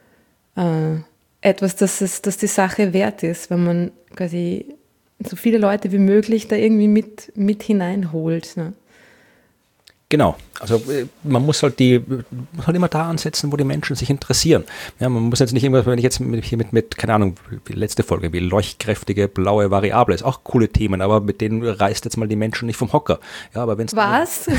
äh, etwas, das, es, das die Sache wert ist, wenn man quasi so viele Leute wie möglich da irgendwie mit, mit hineinholt. Ne? Genau, also äh, man muss halt die, muss halt immer da ansetzen, wo die Menschen sich interessieren. Ja, man muss jetzt nicht immer, wenn ich jetzt mit, hier mit, mit, keine Ahnung, die letzte Folge, wie leuchtkräftige blaue Variable, ist auch coole Themen, aber mit denen reißt jetzt mal die Menschen nicht vom Hocker. Ja, aber wenn's Was?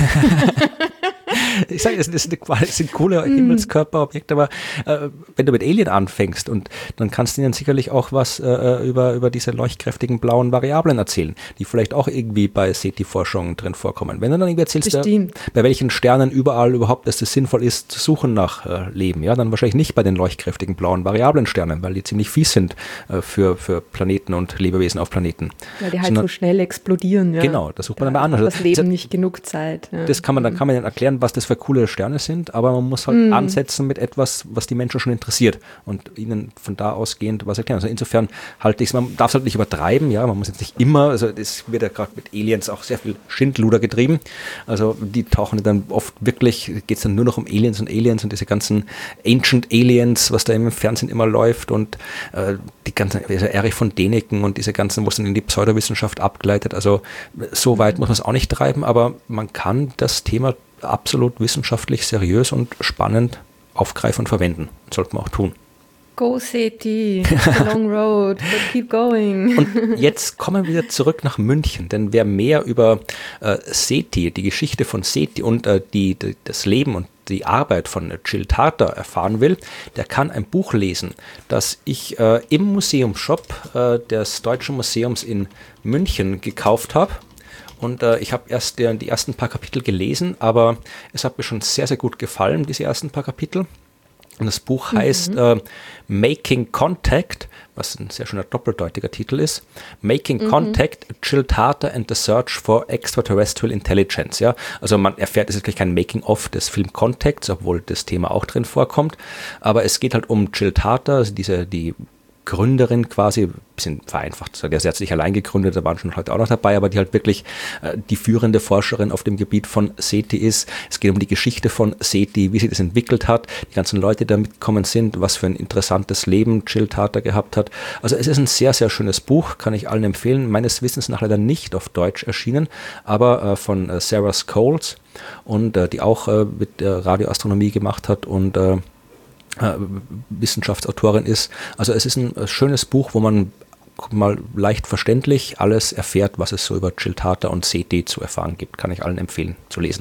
Ich sage, das, das sind coole Himmelskörperobjekte, aber äh, wenn du mit Alien anfängst und dann kannst du ihnen sicherlich auch was äh, über, über diese leuchtkräftigen blauen Variablen erzählen, die vielleicht auch irgendwie bei SETI-Forschung drin vorkommen. Wenn du dann irgendwie erzählst, äh, bei welchen Sternen überall überhaupt dass es sinnvoll ist, zu suchen nach äh, Leben, ja, dann wahrscheinlich nicht bei den leuchtkräftigen blauen Variablensternen, weil die ziemlich fies sind äh, für, für Planeten und Lebewesen auf Planeten. Weil die halt Sondern, so schnell explodieren. Ja. Genau, das sucht man ja, dann bei anderen. Das Leben das, nicht genug Zeit. Ja. Das kann man, dann kann man dann erklären, was das für coole Sterne sind, aber man muss halt Mm. ansetzen mit etwas, was die Menschen schon interessiert und ihnen von da ausgehend was erklären. Also insofern halte ich es, man darf es halt nicht übertreiben, ja, man muss jetzt nicht immer, also es wird ja gerade mit Aliens auch sehr viel Schindluder getrieben, also die tauchen dann oft wirklich, geht es dann nur noch um Aliens und Aliens und diese ganzen Ancient Aliens, was da im Fernsehen immer läuft und äh, die ganzen, also Erich von Däniken und diese ganzen, wo es dann in die Pseudowissenschaft abgleitet, also so weit muss man es auch nicht treiben, aber man kann das Thema absolut wissenschaftlich, seriös und spannend aufgreifen und verwenden. Das sollte man auch tun. Go SETI, it's a long road, but keep going. Und jetzt kommen wir wieder zurück nach München, denn wer mehr über äh, SETI, die Geschichte von SETI und äh, die, die, das Leben und die Arbeit von Jill Tarter erfahren will, der kann ein Buch lesen, das ich äh, im Museumsshop äh, des Deutschen Museums in München gekauft habe. Und äh, ich habe erst die, die ersten paar Kapitel gelesen, aber es hat mir schon sehr, sehr gut gefallen, diese ersten paar Kapitel. Und das Buch heißt mhm. äh, Making Contact, was ein sehr schöner doppeldeutiger Titel ist. Making mhm. Contact, Jill Tarter and the Search for Extraterrestrial Intelligence. Ja? Also man erfährt, es ist wirklich kein Making-of des Film Contact, obwohl das Thema auch drin vorkommt. Aber es geht halt um Jill Tarter, also diese, die Gründerin quasi, ein bisschen vereinfacht, der hat sich allein gegründet, da waren schon heute auch noch dabei, aber die halt wirklich äh, die führende Forscherin auf dem Gebiet von SETI ist. Es geht um die Geschichte von SETI, wie sie das entwickelt hat, die ganzen Leute, die da mitgekommen sind, was für ein interessantes Leben Jill Tarter gehabt hat. Also es ist ein sehr, sehr schönes Buch, kann ich allen empfehlen. Meines Wissens nach leider nicht auf Deutsch erschienen, aber äh, von äh, Sarah Scholes und äh, die auch äh, mit äh, Radioastronomie gemacht hat und äh, Wissenschaftsautorin ist. Also es ist ein schönes Buch, wo man mal leicht verständlich alles erfährt, was es so über Jill Tarter und SETI zu erfahren gibt. Kann ich allen empfehlen, zu lesen.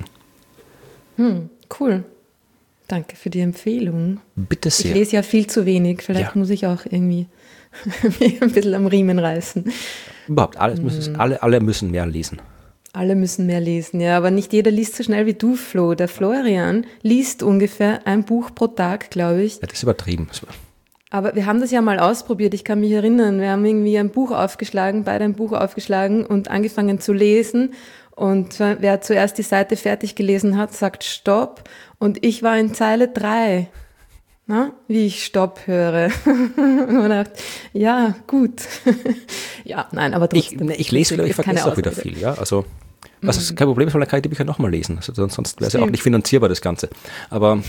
Hm, cool. Danke für die Empfehlung. Bitte sehr. Ich lese ja viel zu wenig. Vielleicht ja. muss ich auch irgendwie ein bisschen am Riemen reißen. Überhaupt, alles müssen, hm. alle, alle müssen mehr lesen. Alle müssen mehr lesen, ja, aber nicht jeder liest so schnell wie du, Flo. Der Florian liest ungefähr ein Buch pro Tag, glaube ich. Ja, das ist übertrieben. Aber wir haben das ja mal ausprobiert, ich kann mich erinnern, wir haben irgendwie ein Buch aufgeschlagen, beide ein Buch aufgeschlagen und angefangen zu lesen und wer zuerst die Seite fertig gelesen hat, sagt Stopp und ich war in Zeile drei, na, wie ich Stopp höre. Und man dachte, ja, gut. Ja, nein, aber trotzdem. Ich, ich lese, glaube ich, vergesse auch wieder viel, ja, also was ist kein Problem ist, weil dann kann ich die Bücher nochmal lesen, also sonst wäre es ja auch nicht finanzierbar, das Ganze, aber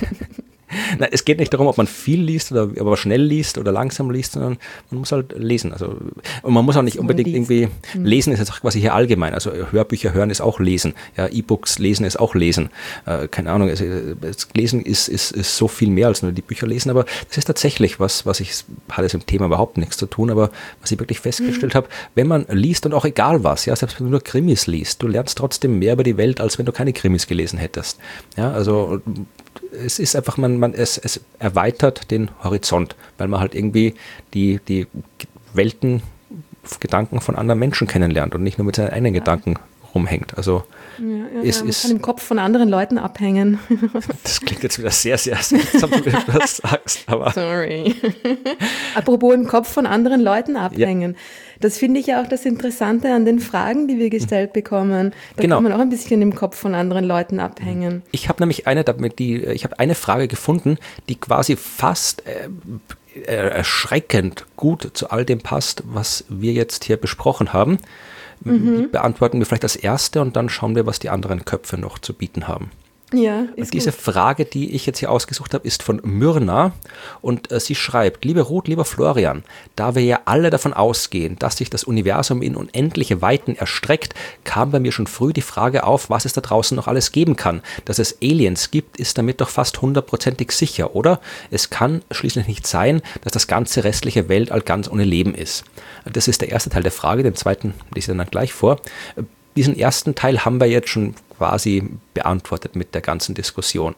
na, es geht nicht darum, ob man viel liest oder ob man schnell liest oder langsam liest, sondern man muss halt lesen. Also, und man muss auch nicht unbedingt irgendwie, mhm. lesen ist jetzt auch quasi hier allgemein. Also Hörbücher hören ist auch lesen. Ja, E-Books lesen ist auch lesen. Äh, keine Ahnung, es, es, lesen ist, ist, ist so viel mehr als nur die Bücher lesen, aber das ist tatsächlich was, was ich, hat es im Thema überhaupt nichts zu tun, aber was ich wirklich festgestellt mhm. habe, wenn man liest und auch egal was, ja, selbst wenn du nur Krimis liest, du lernst trotzdem mehr über die Welt, als wenn du keine Krimis gelesen hättest. Ja, also es ist einfach, man, man es, es erweitert den Horizont, weil man halt irgendwie die, die Welten, Gedanken von anderen Menschen kennenlernt und nicht nur mit seinen eigenen ja. Gedanken rumhängt. Also ja, ja, es ja, man ist kann im Kopf von anderen Leuten abhängen. Das klingt jetzt wieder sehr, sehr seltsam, wenn du das sagst. Aber Sorry. Apropos im Kopf von anderen Leuten abhängen. Ja. Das finde ich ja auch das Interessante an den Fragen, die wir gestellt bekommen. Da genau. kann man auch ein bisschen im Kopf von anderen Leuten abhängen. Ich habe nämlich eine, die, ich habe eine Frage gefunden, die quasi fast äh, erschreckend gut zu all dem passt, was wir jetzt hier besprochen haben. Mhm. Die beantworten wir vielleicht als erste und dann schauen wir, was die anderen Köpfe noch zu bieten haben. Ja, ist Diese gut. Frage, die ich jetzt hier ausgesucht habe, ist von Myrna und äh, sie schreibt: Liebe Ruth, lieber Florian, da wir ja alle davon ausgehen, dass sich das Universum in unendliche Weiten erstreckt, kam bei mir schon früh die Frage auf, was es da draußen noch alles geben kann. Dass es Aliens gibt, ist damit doch fast hundertprozentig sicher, oder? Es kann schließlich nicht sein, dass das ganze restliche Weltall ganz ohne Leben ist. Das ist der erste Teil der Frage, den zweiten lese ich dann gleich vor. Diesen ersten Teil haben wir jetzt schon quasi beantwortet mit der ganzen Diskussion.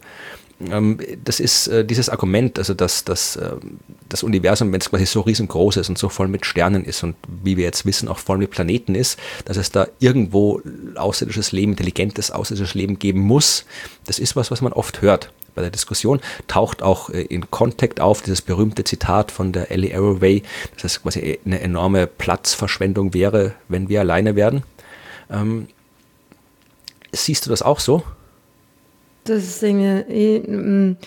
Das ist dieses Argument, also dass, dass das Universum, wenn es quasi so riesengroß ist und so voll mit Sternen ist und wie wir jetzt wissen, auch voll mit Planeten ist, dass es da irgendwo außerirdisches Leben, intelligentes außerirdisches Leben geben muss. Das ist was, was man oft hört. Bei der Diskussion taucht auch in Contact auf dieses berühmte Zitat von der Ellie Arroway, dass es quasi eine enorme Platzverschwendung wäre, wenn wir alleine werden. Ähm, siehst du das auch so? Das ist irgendwie,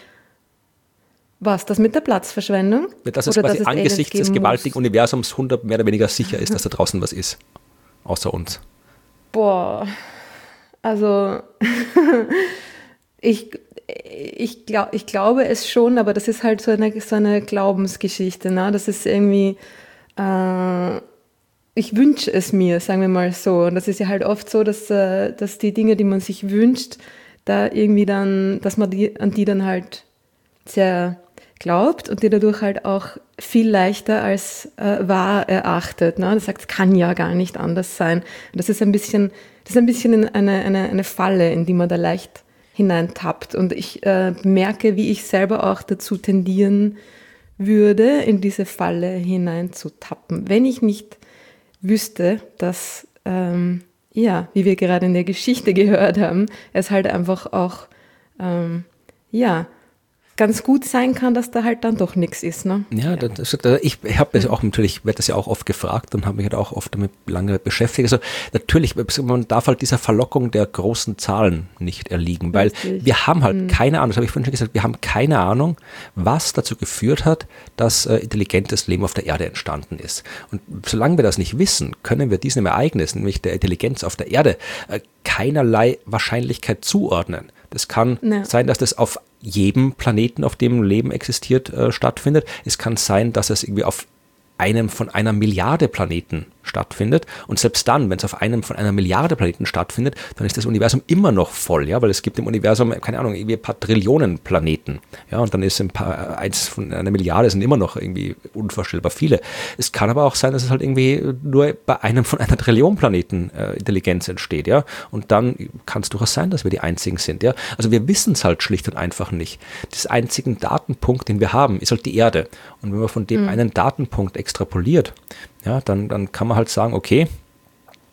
was, das mit der Platzverschwendung? Ja, dass es oder quasi dass es angesichts des gewaltigen muss. Universums hundert mehr oder weniger sicher ist, dass da draußen was ist, außer uns. Boah, also ich, ich, glaub, ich glaube es schon, aber das ist halt so eine, so eine Glaubensgeschichte, ne? Das ist irgendwie, äh, ich wünsche es mir, sagen wir mal so. Und das ist ja halt oft so, dass, äh, dass die Dinge, die man sich wünscht, da irgendwie dann, dass man die, an die dann halt sehr glaubt und die dadurch halt auch viel leichter als äh, wahr erachtet. Ne? Das sagt, es kann ja gar nicht anders sein. Und das ist ein bisschen, das ist ein bisschen eine, eine, eine Falle, in die man da leicht hineintappt. Und ich äh, merke, wie ich selber auch dazu tendieren würde, in diese Falle hineinzutappen. Wenn ich nicht wüsste, dass, ähm, ja, wie wir gerade in der Geschichte gehört haben, es halt einfach auch, ähm, ja, ganz gut sein kann, dass da halt dann doch nichts ist. Ne? Ja, ja. Das, das, ich habe mhm. auch natürlich, werde das ja auch oft gefragt und habe mich halt auch oft damit lange beschäftigt. Also natürlich, man darf halt dieser Verlockung der großen Zahlen nicht erliegen, weil Richtig. wir haben halt mhm. keine Ahnung, das habe ich vorhin schon gesagt, wir haben keine Ahnung, was dazu geführt hat, dass äh, intelligentes Leben auf der Erde entstanden ist. Und solange wir das nicht wissen, können wir diesem Ereignis, nämlich der Intelligenz auf der Erde, äh, keinerlei Wahrscheinlichkeit zuordnen. Das kann ja. sein, dass das auf jedem Planeten, auf dem Leben existiert, äh, stattfindet. Es kann sein, dass es irgendwie auf einem von einer Milliarde Planeten stattfindet. Und selbst dann, wenn es auf einem von einer Milliarde Planeten stattfindet, dann ist das Universum immer noch voll, ja, weil es gibt im Universum, keine Ahnung, irgendwie ein paar Trillionen Planeten. Ja, und dann ist ein paar, eins von einer Milliarde sind immer noch irgendwie unvorstellbar viele. Es kann aber auch sein, dass es halt irgendwie nur bei einem von einer Trillion Planeten äh, Intelligenz entsteht, ja. Und dann kann es durchaus sein, dass wir die einzigen sind, ja. Also wir wissen es halt schlicht und einfach nicht. Das einzigen Datenpunkt, den wir haben, ist halt die Erde. Und wenn man von dem mhm. einen Datenpunkt extrapoliert, ja, dann, dann kann man halt sagen, okay,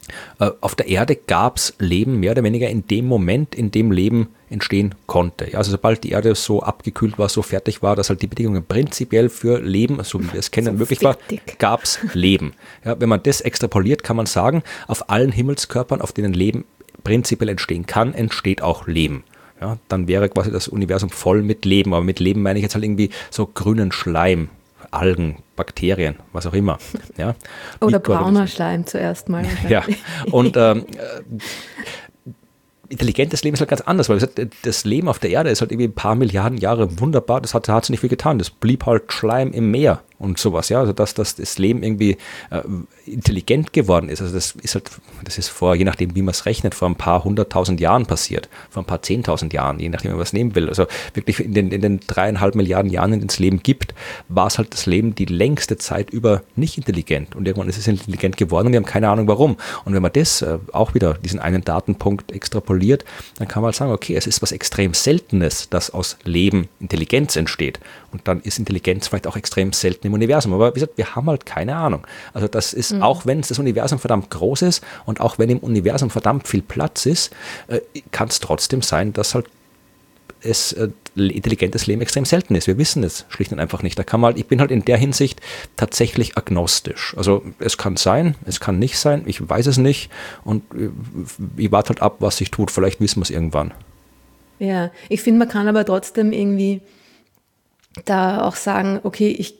Äh, auf der Erde gab es Leben mehr oder weniger in dem Moment, in dem Leben entstehen konnte. Ja, also sobald die Erde so abgekühlt war, so fertig war, dass halt die Bedingungen prinzipiell für Leben, so wie wir es kennen, So möglich fertig. war, gab es Leben. Ja, wenn man das extrapoliert, kann man sagen, auf allen Himmelskörpern, auf denen Leben prinzipiell entstehen kann, entsteht auch Leben. Ja, dann wäre quasi das Universum voll mit Leben. Aber mit Leben meine ich jetzt halt irgendwie so grünen Schleim, Algen, Bakterien, was auch immer. Ja. Oder Mikroorganismen. brauner Schleim zuerst mal. Ja, und ähm, intelligentes Leben ist halt ganz anders, weil das Leben auf der Erde ist halt irgendwie ein paar Milliarden Jahre wunderbar, das hat, hat sich nicht viel getan, das blieb halt Schleim im Meer und sowas, ja, also dass, dass das Leben irgendwie äh, intelligent geworden ist, also das ist halt, das ist vor, je nachdem wie man es rechnet, vor ein paar hunderttausend Jahren passiert, vor ein paar zehntausend Jahren, je nachdem, wie man es nehmen will, also wirklich in den, in den dreieinhalb Milliarden Jahren, in denen es Leben gibt, war es halt das Leben die längste Zeit über nicht intelligent und irgendwann ist es intelligent geworden und wir haben keine Ahnung warum und wenn man das äh, auch wieder, diesen einen Datenpunkt extrapoliert, dann kann man halt sagen, okay, es ist was extrem Seltenes, dass aus Leben Intelligenz entsteht und dann ist Intelligenz vielleicht auch extrem selten im Universum. Aber wie gesagt, wir haben halt keine Ahnung. Also das ist, mhm. auch wenn das Universum verdammt groß ist und auch wenn im Universum verdammt viel Platz ist, äh, kann es trotzdem sein, dass halt es äh, intelligentes Leben extrem selten ist. Wir wissen es schlicht und einfach nicht. Da kann man halt, ich bin halt in der Hinsicht tatsächlich agnostisch. Also es kann sein, es kann nicht sein, ich weiß es nicht und äh, ich warte halt ab, was sich tut. Vielleicht wissen wir es irgendwann. Ja, ich finde, man kann aber trotzdem irgendwie da auch sagen, okay, ich,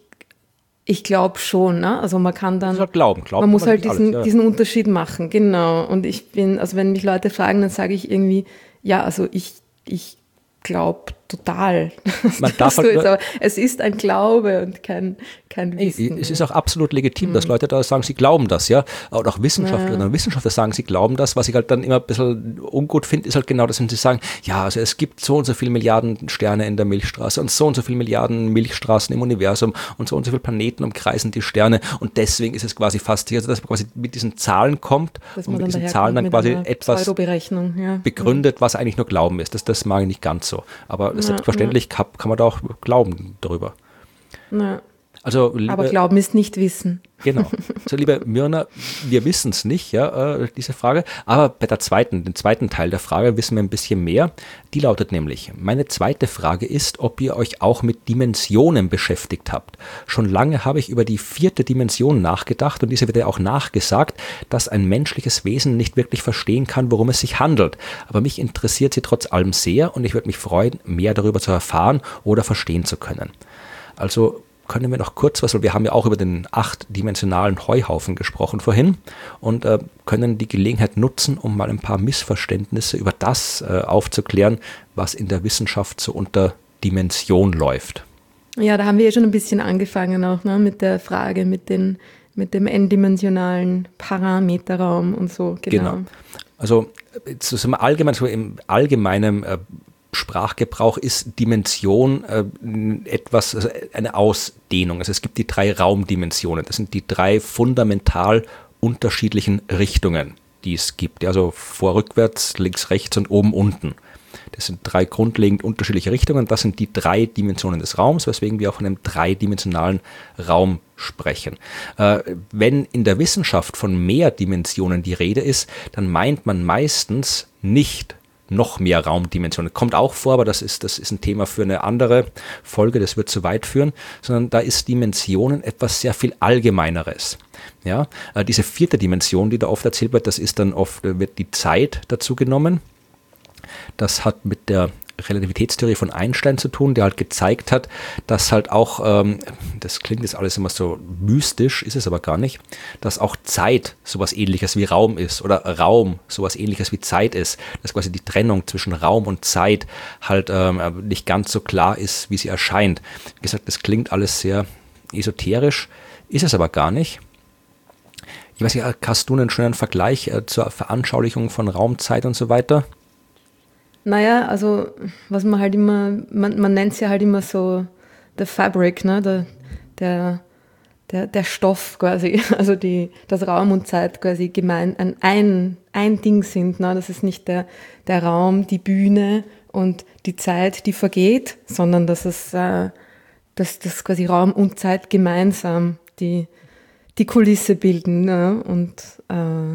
ich glaube schon, ne? Also man kann dann, man muss halt glauben, glauben man muss man halt nicht diesen, alles, ja. diesen Unterschied machen, genau. Und ich bin, also wenn mich Leute fragen, dann sage ich irgendwie, ja, also ich, ich glaube total. Man darf halt so ist, nur, aber es ist ein Glaube und kein, kein Wissen. Es ist auch absolut legitim, mhm. dass Leute da sagen, sie glauben das, ja. Und auch Wissenschaftlerinnen ja. und Wissenschaftler sagen, sie glauben das. Was ich halt dann immer ein bisschen ungut finde, ist halt genau das, wenn sie sagen, ja, also es gibt so und so viele Milliarden Sterne in der Milchstraße und so und so viele Milliarden Milchstraßen im Universum und so und so viele Planeten umkreisen die Sterne und deswegen ist es quasi fast, also dass man quasi mit diesen Zahlen kommt dass und mit diesen Zahlen dann quasi etwas ja. begründet, was eigentlich nur Glauben ist. Das, das mag ich nicht ganz so. Aber ja, selbstverständlich ja. Kann, kann man da auch glauben darüber. Ja. Also, liebe, aber Glauben ist nicht Wissen. Genau. So, liebe Myrna, wir wissen es nicht, ja, äh, diese Frage, aber bei der zweiten, den zweiten Teil der Frage wissen wir ein bisschen mehr. Die lautet nämlich, meine zweite Frage ist, ob ihr euch auch mit Dimensionen beschäftigt habt. Schon lange habe ich über die vierte Dimension nachgedacht und diese wird ja auch nachgesagt, dass ein menschliches Wesen nicht wirklich verstehen kann, worum es sich handelt. Aber mich interessiert sie trotz allem sehr und ich würde mich freuen, mehr darüber zu erfahren oder verstehen zu können. Also können wir noch kurz was, weil wir haben ja auch über den achtdimensionalen Heuhaufen gesprochen vorhin und äh, können die Gelegenheit nutzen, um mal ein paar Missverständnisse über das äh, aufzuklären, was in der Wissenschaft so unter Dimension läuft. Ja, da haben wir ja schon ein bisschen angefangen auch, ne, mit der Frage, mit, den, mit dem n-dimensionalen Parameterraum und so. Genau. Genau. Also so im Allgemeinen, so im allgemeinen äh, Sprachgebrauch ist Dimension äh, etwas, also eine Ausdehnung. Also es gibt die drei Raumdimensionen. Das sind die drei fundamental unterschiedlichen Richtungen, die es gibt. Also vor, rückwärts, links, rechts und oben, unten. Das sind drei grundlegend unterschiedliche Richtungen. Das sind die drei Dimensionen des Raums, weswegen wir auch von einem dreidimensionalen Raum sprechen. Äh, wenn in der Wissenschaft von mehr Dimensionen die Rede ist, dann meint man meistens nicht noch mehr Raumdimensionen. Kommt auch vor, aber das ist, das ist ein Thema für eine andere Folge, das wird zu weit führen, sondern da ist Dimensionen etwas sehr viel Allgemeineres. Ja, äh, diese vierte Dimension, die da oft erzählt wird, das ist dann oft, wird die Zeit dazu genommen. Das hat mit der Relativitätstheorie von Einstein zu tun, der halt gezeigt hat, dass halt auch, ähm, das klingt jetzt alles immer so mystisch, ist es aber gar nicht, dass auch Zeit sowas Ähnliches wie Raum ist oder Raum sowas Ähnliches wie Zeit ist, dass quasi die Trennung zwischen Raum und Zeit halt ähm, nicht ganz so klar ist, wie sie erscheint. Wie gesagt, das klingt alles sehr esoterisch, ist es aber gar nicht. Ich weiß nicht, hast du einen schönen Vergleich äh, zur Veranschaulichung von Raum, Zeit und so weiter? Naja, also was man halt immer, man, man nennt es ja halt immer so the fabric, ne? der, der, der, der Stoff quasi, also die, dass Raum und Zeit quasi gemein ein, ein, ein Ding sind. Ne? Das ist nicht der, der Raum, die Bühne und die Zeit, die vergeht, sondern dass es äh, dass, dass quasi Raum und Zeit gemeinsam die, die Kulisse bilden. Ne? Und äh,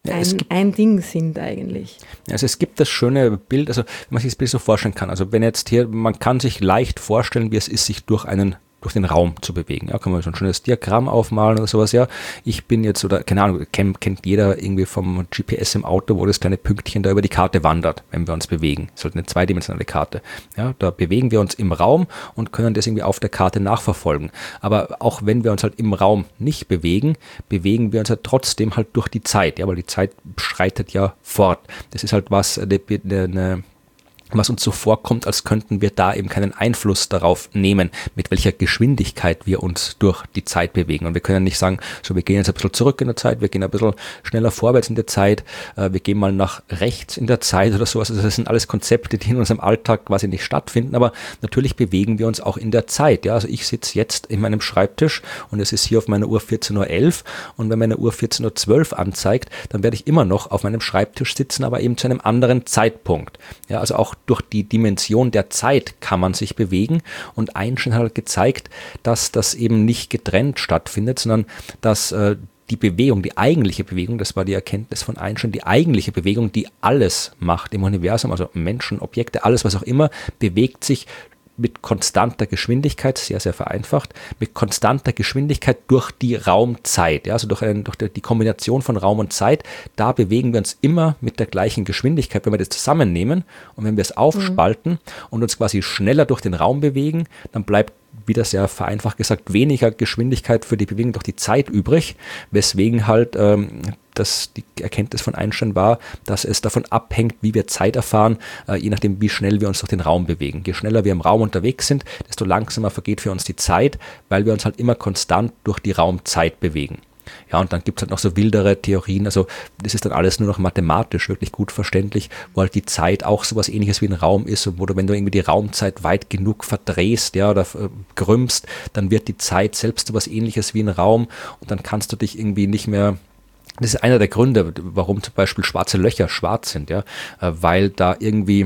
Ja, es ein, gibt, ein Ding sind eigentlich. also es gibt das schöne Bild, also wenn man sich das Bild so vorstellen kann, also wenn jetzt hier, man kann sich leicht vorstellen, wie es ist, sich durch einen durch den Raum zu bewegen. Ja, kann man so ein schönes Diagramm aufmalen oder sowas. Ja, ich bin jetzt, oder keine Ahnung, kennt, kennt jeder irgendwie vom G P S im Auto, wo das kleine Pünktchen da über die Karte wandert, wenn wir uns bewegen. Das ist halt eine zweidimensionale Karte. Ja, da bewegen wir uns im Raum und können das irgendwie auf der Karte nachverfolgen. Aber auch wenn wir uns halt im Raum nicht bewegen, bewegen wir uns halt trotzdem halt durch die Zeit. Ja, weil die Zeit schreitet ja fort. Das ist halt was, eine, eine was uns so vorkommt, als könnten wir da eben keinen Einfluss darauf nehmen, mit welcher Geschwindigkeit wir uns durch die Zeit bewegen. Und wir können nicht sagen, so wir gehen jetzt ein bisschen zurück in der Zeit, wir gehen ein bisschen schneller vorwärts in der Zeit, äh, wir gehen mal nach rechts in der Zeit oder sowas. Also das sind alles Konzepte, die in unserem Alltag quasi nicht stattfinden, aber natürlich bewegen wir uns auch in der Zeit. Ja, also ich sitze jetzt in meinem Schreibtisch und es ist hier auf meiner Uhr vierzehn Uhr elf und wenn meine Uhr vierzehn Uhr zwölf anzeigt, dann werde ich immer noch auf meinem Schreibtisch sitzen, aber eben zu einem anderen Zeitpunkt. Ja, also auch durch die Dimension der Zeit kann man sich bewegen und Einstein hat gezeigt, dass das eben nicht getrennt stattfindet, sondern dass äh, die Bewegung, die eigentliche Bewegung, das war die Erkenntnis von Einstein, die eigentliche Bewegung, die alles macht im Universum, also Menschen, Objekte, alles was auch immer, bewegt sich mit konstanter Geschwindigkeit, sehr, sehr vereinfacht, mit konstanter Geschwindigkeit durch die Raumzeit, ja, also durch, einen, durch die Kombination von Raum und Zeit, da bewegen wir uns immer mit der gleichen Geschwindigkeit. Wenn wir das zusammennehmen und wenn wir es aufspalten mhm. und uns quasi schneller durch den Raum bewegen, dann bleibt wieder sehr vereinfacht gesagt, weniger Geschwindigkeit für die Bewegung durch die Zeit übrig, weswegen halt ähm, das die Erkenntnis von Einstein war, dass es davon abhängt, wie wir Zeit erfahren, äh, je nachdem, wie schnell wir uns durch den Raum bewegen. Je schneller wir im Raum unterwegs sind, desto langsamer vergeht für uns die Zeit, weil wir uns halt immer konstant durch die Raumzeit bewegen. Ja, und dann gibt es halt noch so wildere Theorien, also das ist dann alles nur noch mathematisch wirklich gut verständlich, wo halt die Zeit auch sowas ähnliches wie ein Raum ist und wo du, wenn du irgendwie die Raumzeit weit genug verdrehst, ja, oder äh, krümmst, dann wird die Zeit selbst sowas ähnliches wie ein Raum und dann kannst du dich irgendwie nicht mehr. Das ist einer der Gründe, warum zum Beispiel schwarze Löcher schwarz sind, ja, weil da irgendwie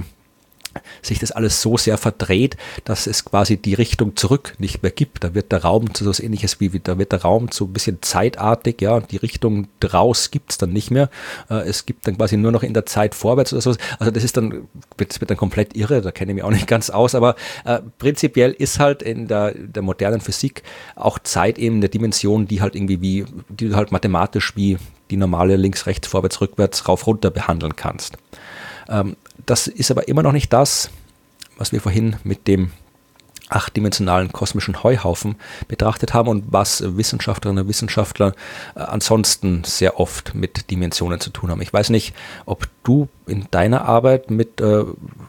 sich das alles so sehr verdreht, dass es quasi die Richtung zurück nicht mehr gibt. Da wird der Raum zu so etwas Ähnliches wie, da wird der Raum so ein bisschen zeitartig, ja, und die Richtung draus gibt es dann nicht mehr. Es gibt dann quasi nur noch in der Zeit vorwärts oder so. Also das ist dann, das wird dann komplett irre, da kenne ich mich auch nicht ganz aus, aber äh, prinzipiell ist halt in der, der modernen Physik auch Zeit eben eine Dimension, die halt irgendwie wie, die du halt mathematisch wie die normale links, rechts, vorwärts, rückwärts, rauf, runter behandeln kannst. Ähm, Das ist aber immer noch nicht das, was wir vorhin mit dem achtdimensionalen kosmischen Heuhaufen betrachtet haben und was Wissenschaftlerinnen und Wissenschaftler äh, ansonsten sehr oft mit Dimensionen zu tun haben. Ich weiß nicht, ob du in deiner Arbeit mit äh,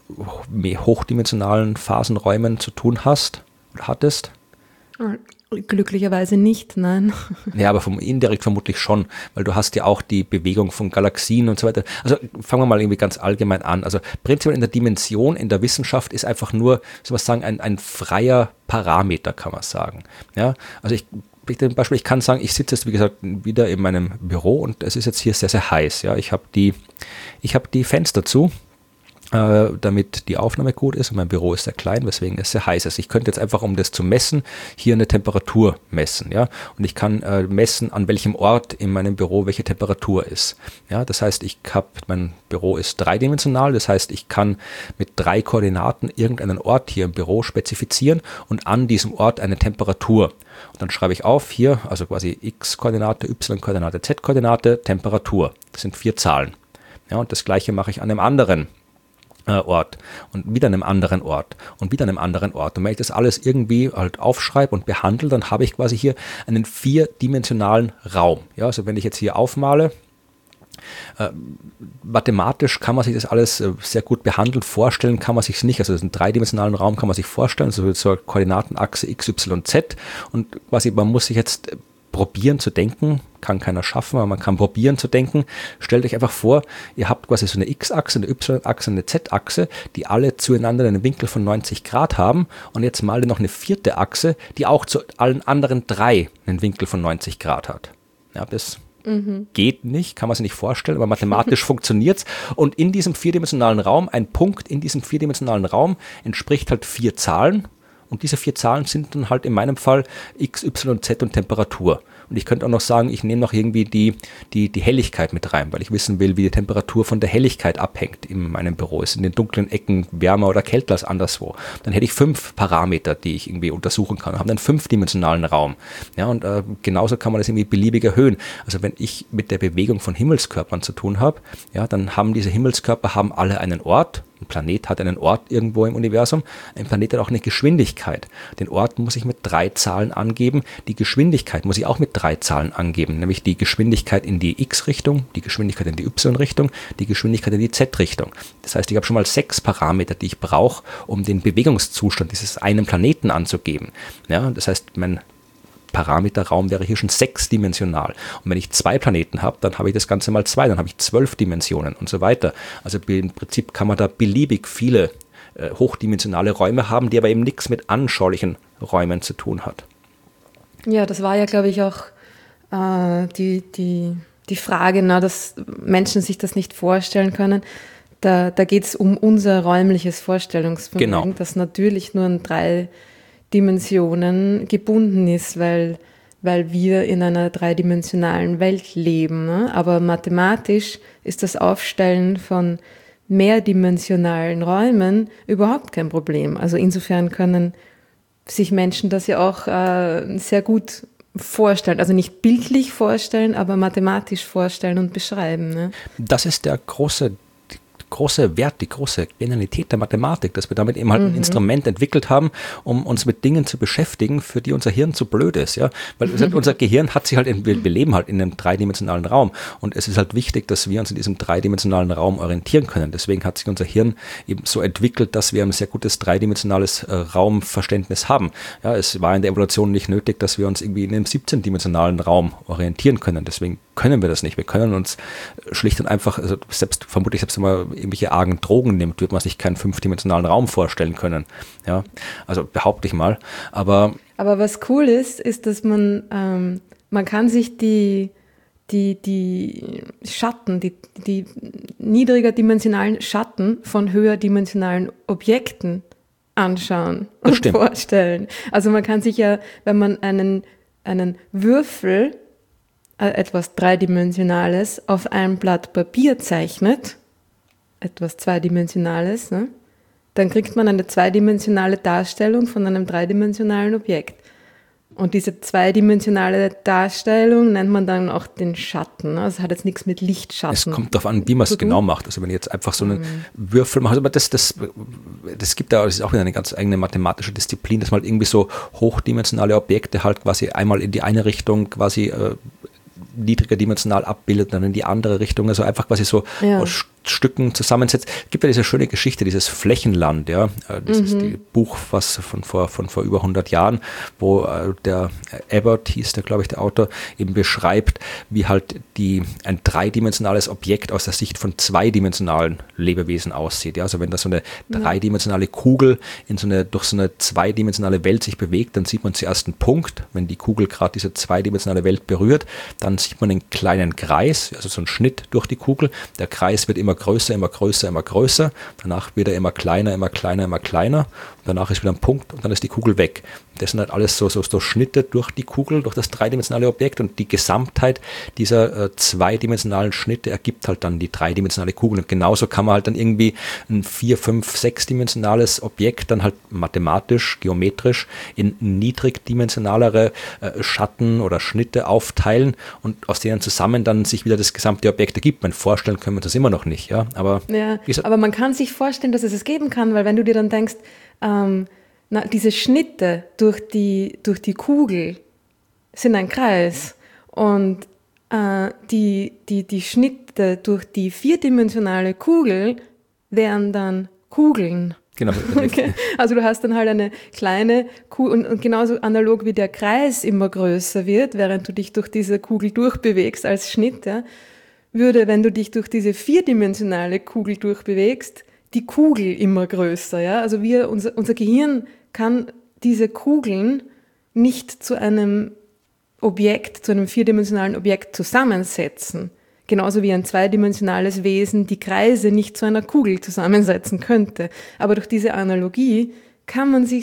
hochdimensionalen Phasenräumen zu tun hast oder hattest. Glücklicherweise nicht, nein. Ja, aber vom indirekt vermutlich schon, weil du hast ja auch die Bewegung von Galaxien und so weiter. Also fangen wir mal irgendwie ganz allgemein an. Also prinzipiell in der Dimension, in der Wissenschaft ist einfach nur, soll man sagen, ein, ein freier Parameter, kann man sagen. Ja, also ich Zum Beispiel, ich kann sagen, ich sitze jetzt, wie gesagt, wieder in meinem Büro und es ist jetzt hier sehr, sehr heiß. Ja, ich habe die, ich habe die Fenster zu, äh, damit die Aufnahme gut ist und mein Büro ist sehr klein, weswegen es sehr heiß ist. Ich könnte jetzt einfach, um das zu messen, hier eine Temperatur messen, ja, und ich kann äh, messen, an welchem Ort in meinem Büro welche Temperatur ist. Ja, das heißt, ich habe, mein Büro ist dreidimensional, das heißt, ich kann mit drei Koordinaten irgendeinen Ort hier im Büro spezifizieren und an diesem Ort eine Temperatur. Und dann schreibe ich auf hier, also quasi X-Koordinate, Y-Koordinate, Z-Koordinate, Temperatur. Das sind vier Zahlen. Ja, und das gleiche mache ich an einem anderen Ort und wieder einem anderen Ort und wieder einem anderen Ort. Und wenn ich das alles irgendwie halt aufschreibe und behandle, dann habe ich quasi hier einen vierdimensionalen Raum. Ja, also wenn ich jetzt hier aufmale, äh, mathematisch kann man sich das alles äh, sehr gut behandeln, vorstellen kann man sich es nicht. Also einen dreidimensionalen Raum kann man sich vorstellen, so zur Koordinatenachse X, Y, Z und quasi man muss sich jetzt probieren zu denken, kann keiner schaffen, aber man kann probieren zu denken. Stellt euch einfach vor, ihr habt quasi so eine X-Achse, eine Y-Achse, eine Z-Achse, die alle zueinander einen Winkel von neunzig Grad haben und jetzt mal noch eine vierte Achse, die auch zu allen anderen drei einen Winkel von neunzig Grad hat. Ja, das mhm. geht nicht, kann man sich nicht vorstellen, aber mathematisch funktioniert es. Und in diesem vierdimensionalen Raum, ein Punkt in diesem vierdimensionalen Raum entspricht halt vier Zahlen. Und diese vier Zahlen sind dann halt in meinem Fall X, Y, Z und Temperatur. Und ich könnte auch noch sagen, ich nehme noch irgendwie die, die, die Helligkeit mit rein, weil ich wissen will, wie die Temperatur von der Helligkeit abhängt in meinem Büro. Ist in den dunklen Ecken wärmer oder kälter als anderswo. Dann hätte ich fünf Parameter, die ich irgendwie untersuchen kann. Und habe einen fünfdimensionalen Raum. Ja, und äh, genauso kann man das irgendwie beliebig erhöhen. Also wenn ich mit der Bewegung von Himmelskörpern zu tun habe, ja, dann haben diese Himmelskörper haben alle einen Ort. Ein Planet hat einen Ort irgendwo im Universum. Ein Planet hat auch eine Geschwindigkeit. Den Ort muss ich mit drei Zahlen angeben. Die Geschwindigkeit muss ich auch mit drei Zahlen angeben. Nämlich die Geschwindigkeit in die X-Richtung, die Geschwindigkeit in die Y-Richtung, die Geschwindigkeit in die Z-Richtung. Das heißt, ich habe schon mal sechs Parameter, die ich brauche, um den Bewegungszustand dieses einen Planeten anzugeben. Ja, das heißt, mein Parameterraum wäre hier schon sechsdimensional. Und wenn ich zwei Planeten habe, dann habe ich das Ganze mal zwei, dann habe ich zwölf Dimensionen und so weiter. Also im Prinzip kann man da beliebig viele äh, hochdimensionale Räume haben, die aber eben nichts mit anschaulichen Räumen zu tun hat. Ja, das war ja, glaube ich, auch äh, die, die, die Frage, na, dass Menschen sich das nicht vorstellen können. Da, da geht es um unser räumliches Vorstellungsvermögen, Genau. das natürlich nur in drei Dimensionen gebunden ist, weil, weil wir in einer dreidimensionalen Welt leben. Ne? Aber mathematisch ist das Aufstellen von mehrdimensionalen Räumen überhaupt kein Problem. Also insofern können sich Menschen das ja auch äh, sehr gut vorstellen. Also nicht bildlich vorstellen, aber mathematisch vorstellen und beschreiben. Ne? Das ist der große große Wert, die große Genialität der Mathematik, dass wir damit eben halt mhm. ein Instrument entwickelt haben, um uns mit Dingen zu beschäftigen, für die unser Hirn zu blöd ist, ja, weil mhm. unser Gehirn hat sich halt, in, wir leben halt in einem dreidimensionalen Raum und es ist halt wichtig, dass wir uns in diesem dreidimensionalen Raum orientieren können. Deswegen hat sich unser Hirn eben so entwickelt, dass wir ein sehr gutes dreidimensionales äh, Raumverständnis haben. Ja, es war in der Evolution nicht nötig, dass wir uns irgendwie in einem siebzehndimensionalen Raum orientieren können. Deswegen können wir das nicht. Wir können uns schlicht und einfach, also selbst vermutlich selbst wenn man irgendwelche argen Drogen nimmt, wird man sich keinen fünfdimensionalen Raum vorstellen können. Ja, also behaupte ich mal. Aber, Aber was cool ist, ist, dass man, ähm, man kann sich die, die, die Schatten, die, die niedriger dimensionalen Schatten von höherdimensionalen Objekten anschauen und stimmt. vorstellen. Also man kann sich ja, wenn man einen, einen Würfel, äh, etwas Dreidimensionales, auf einem Blatt Papier zeichnet, etwas Zweidimensionales, ne? Dann kriegt man eine zweidimensionale Darstellung von einem dreidimensionalen Objekt. Und diese zweidimensionale Darstellung nennt man dann auch den Schatten. Also es hat jetzt nichts mit Lichtschatten. Es kommt darauf an, wie man es genau macht. Also wenn ich jetzt einfach so einen mhm. Würfel mache, aber das, das, das gibt ja, das ist auch wieder eine ganz eigene mathematische Disziplin, dass man halt irgendwie so hochdimensionale Objekte halt quasi einmal in die eine Richtung quasi äh, niedriger dimensional abbildet, dann in die andere Richtung, also einfach quasi so ja. aus Stücken zusammensetzt. Es gibt ja diese schöne Geschichte, dieses Flächenland, ja, das mhm. ist das Buch, was von vor, von vor über hundert Jahren, wo der Ebert, hieß der, glaube ich, der Autor, eben beschreibt, wie halt die, ein dreidimensionales Objekt aus der Sicht von zweidimensionalen Lebewesen aussieht. Ja, also wenn da so eine dreidimensionale Kugel in so eine, durch so eine zweidimensionale Welt sich bewegt, dann sieht man zuerst einen Punkt. Wenn die Kugel gerade diese zweidimensionale Welt berührt, dann sieht man einen kleinen Kreis, also so einen Schnitt durch die Kugel. Der Kreis wird immer größer, immer größer, immer größer. Danach wird er immer kleiner, immer kleiner, immer kleiner. Und danach ist wieder ein Punkt und dann ist die Kugel weg. Das sind halt alles so, so, so Schnitte durch die Kugel, durch das dreidimensionale Objekt und die Gesamtheit dieser äh, zweidimensionalen Schnitte ergibt halt dann die dreidimensionale Kugel. Und genauso kann man halt dann irgendwie ein vier-, fünf-, sechsdimensionales Objekt dann halt mathematisch, geometrisch in niedrigdimensionalere äh, Schatten oder Schnitte aufteilen und aus denen zusammen dann sich wieder das gesamte Objekt ergibt. Man vorstellen können wir das immer noch nicht, ja. Aber, ja, aber man kann sich vorstellen, dass es es geben kann, weil wenn du dir dann denkst, ähm, na, diese Schnitte durch die, durch die Kugel sind ein Kreis und äh, die, die, die Schnitte durch die vierdimensionale Kugel wären dann Kugeln. Genau. Okay. Also du hast dann halt eine kleine Kugel und, und genauso analog wie der Kreis immer größer wird, während du dich durch diese Kugel durchbewegst als Schnitt, ja, würde, wenn du dich durch diese vierdimensionale Kugel durchbewegst, die Kugel immer größer. Ja? Also wir, unser, unser Gehirn kann diese Kugeln nicht zu einem Objekt, zu einem vierdimensionalen Objekt zusammensetzen. Genauso wie ein zweidimensionales Wesen die Kreise nicht zu einer Kugel zusammensetzen könnte. Aber durch diese Analogie kann man sich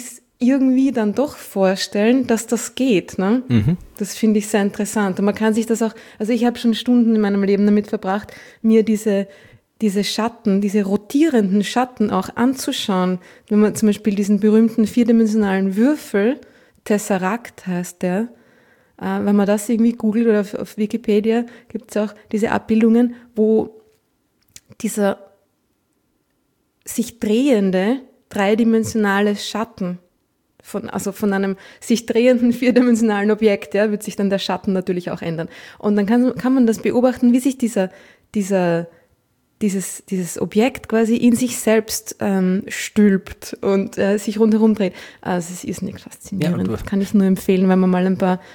irgendwie dann doch vorstellen, dass das geht. Ne? Mhm. Das finde ich sehr interessant. Und man kann sich das auch, also ich habe schon Stunden in meinem Leben damit verbracht, mir diese, diese Schatten, diese rotierenden Schatten auch anzuschauen. Wenn man zum Beispiel diesen berühmten vierdimensionalen Würfel, Tesseract heißt der, äh, wenn man das irgendwie googelt oder auf, auf Wikipedia, gibt es auch diese Abbildungen, wo dieser sich drehende, dreidimensionale Schatten von, also von einem sich drehenden vierdimensionalen Objekt, ja, wird sich dann der Schatten natürlich auch ändern. Und dann kann, kann man das beobachten, wie sich dieser, dieser, dieses, dieses Objekt quasi in sich selbst ähm, stülpt und äh, sich rundherum dreht. Also es ist nicht faszinierend. Ja, das kann ich nur empfehlen, wenn man mal ein paar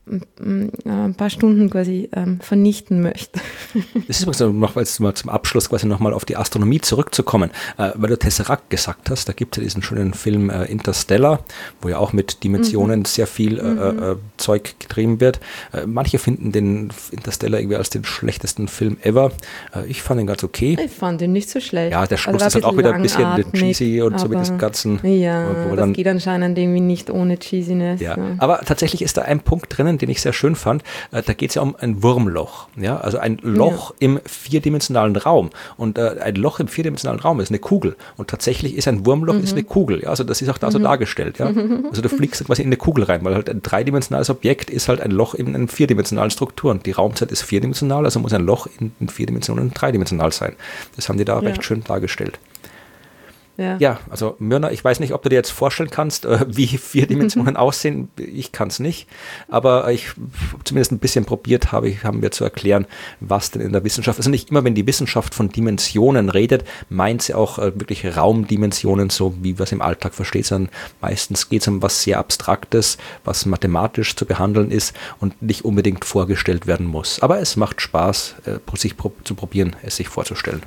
ein paar Stunden quasi ähm, vernichten möchte. Das ist übrigens noch, weil mal zum Abschluss quasi nochmal auf die Astronomie zurückzukommen, äh, weil du Tesseract gesagt hast, da gibt es ja diesen schönen Film äh, Interstellar, wo ja auch mit Dimensionen mhm. sehr viel äh, mhm. äh, Zeug getrieben wird. Äh, manche finden den Interstellar irgendwie als den schlechtesten Film ever. Äh, ich fand ihn ganz okay. Ich fand ihn nicht so schlecht. Ja, der Schluss also ist halt auch wieder ein bisschen cheesy und so mit diesem ganzen. Ja, wo das dann, geht anscheinend irgendwie nicht ohne Cheesiness. Ja. Ja. Aber tatsächlich ist da ein Punkt drinnen, den ich sehr schön fand. Da geht es ja um ein Wurmloch. Ja? Also ein Loch ja. im vierdimensionalen Raum. Und äh, ein Loch im vierdimensionalen Raum ist eine Kugel. Und tatsächlich ist ein Wurmloch mhm. ist eine Kugel. Ja? Also das ist auch da mhm. so dargestellt. Ja? Also du fliegst quasi in eine Kugel rein, weil halt ein dreidimensionales Objekt ist halt ein Loch in einer vierdimensionalen Struktur. Und die Raumzeit ist vierdimensional, also muss ein Loch in, in vier Dimensionen dreidimensional sein. Das haben die da ja. recht schön dargestellt. Ja. ja, also Myrna, ich weiß nicht, ob du dir jetzt vorstellen kannst, äh, wie vier Dimensionen aussehen. Ich kann es nicht, aber ich zumindest ein bisschen probiert habe, ich, haben wir zu erklären, was denn in der Wissenschaft, also nicht immer, wenn die Wissenschaft von Dimensionen redet, meint sie auch äh, wirklich Raumdimensionen, so wie wir es im Alltag versteht, sondern meistens geht es um was sehr Abstraktes, was mathematisch zu behandeln ist und nicht unbedingt vorgestellt werden muss. Aber es macht Spaß, äh, sich pro- zu probieren, es sich vorzustellen.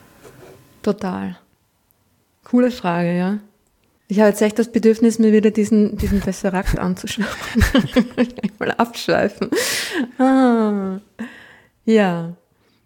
Total. Coole Frage, ja. Ich habe jetzt echt das Bedürfnis, mir wieder diesen, diesen Tesseract anzuschauen. Mal abschweifen. Ah, ja.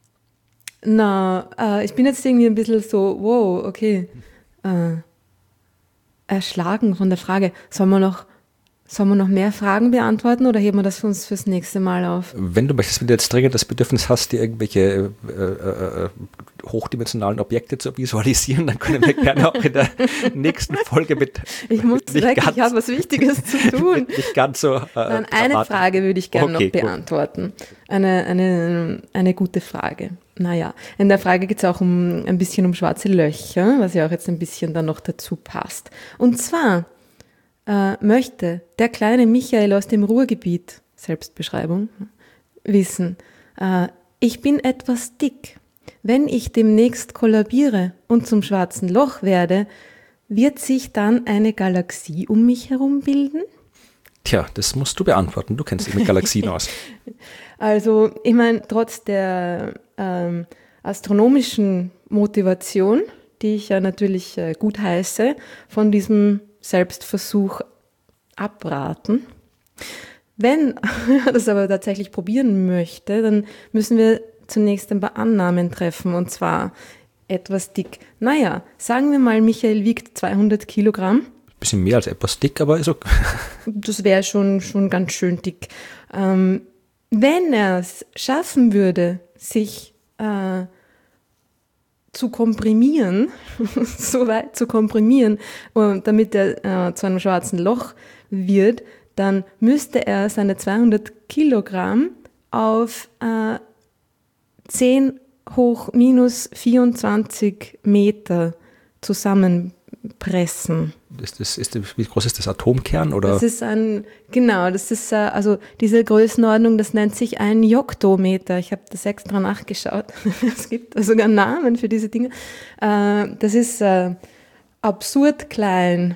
Na, äh, ich bin jetzt irgendwie ein bisschen so, wow, okay. Äh, erschlagen von der Frage. Sollen wir noch, sollen wir noch mehr Fragen beantworten oder heben wir das für uns fürs nächste Mal auf? Wenn du möchtest, wenn du jetzt dringend das Bedürfnis hast, dir irgendwelche äh, äh, hochdimensionalen Objekte zu visualisieren, dann können wir gerne auch in der nächsten Folge mit. Ich muss weg, ganz, ich habe was Wichtiges zu tun. Nicht ganz so. Äh, Nein, eine erwarten. Frage würde ich gerne okay, noch beantworten. Eine, eine, eine gute Frage. Naja, in der Frage geht es auch um ein bisschen um schwarze Löcher, was ja auch jetzt ein bisschen dann noch dazu passt. Und zwar äh, möchte der kleine Michael aus dem Ruhrgebiet, Selbstbeschreibung, wissen, äh, ich bin etwas dick. Wenn ich demnächst kollabiere und zum schwarzen Loch werde, wird sich dann eine Galaxie um mich herum bilden? Tja, das musst du beantworten. Du kennst dich mit Galaxien aus. Also, ich meine, trotz der ähm, astronomischen Motivation, die ich ja natürlich äh, gut heiße, von diesem Selbstversuch abraten. Wenn er das aber tatsächlich probieren möchte, dann müssen wir zunächst ein paar Annahmen treffen, und zwar etwas dick. Naja, sagen wir mal, Michael wiegt zweihundert Kilogramm. Bisschen mehr als etwas dick, aber ist okay. Das wäre schon, schon ganz schön dick. Ähm, wenn er es schaffen würde, sich äh, zu komprimieren, so weit zu komprimieren, und damit er äh, zu einem schwarzen Loch wird, dann müsste er seine zweihundert Kilogramm auf äh, zehn hoch minus vierundzwanzig Meter zusammenpressen. Ist das, ist das, wie groß ist das Atomkern? Oder? Das ist ein, genau, das ist, also diese Größenordnung, das nennt sich ein Joktometer. Ich habe das extra nachgeschaut. Es gibt sogar Namen für diese Dinge. Das ist absurd klein.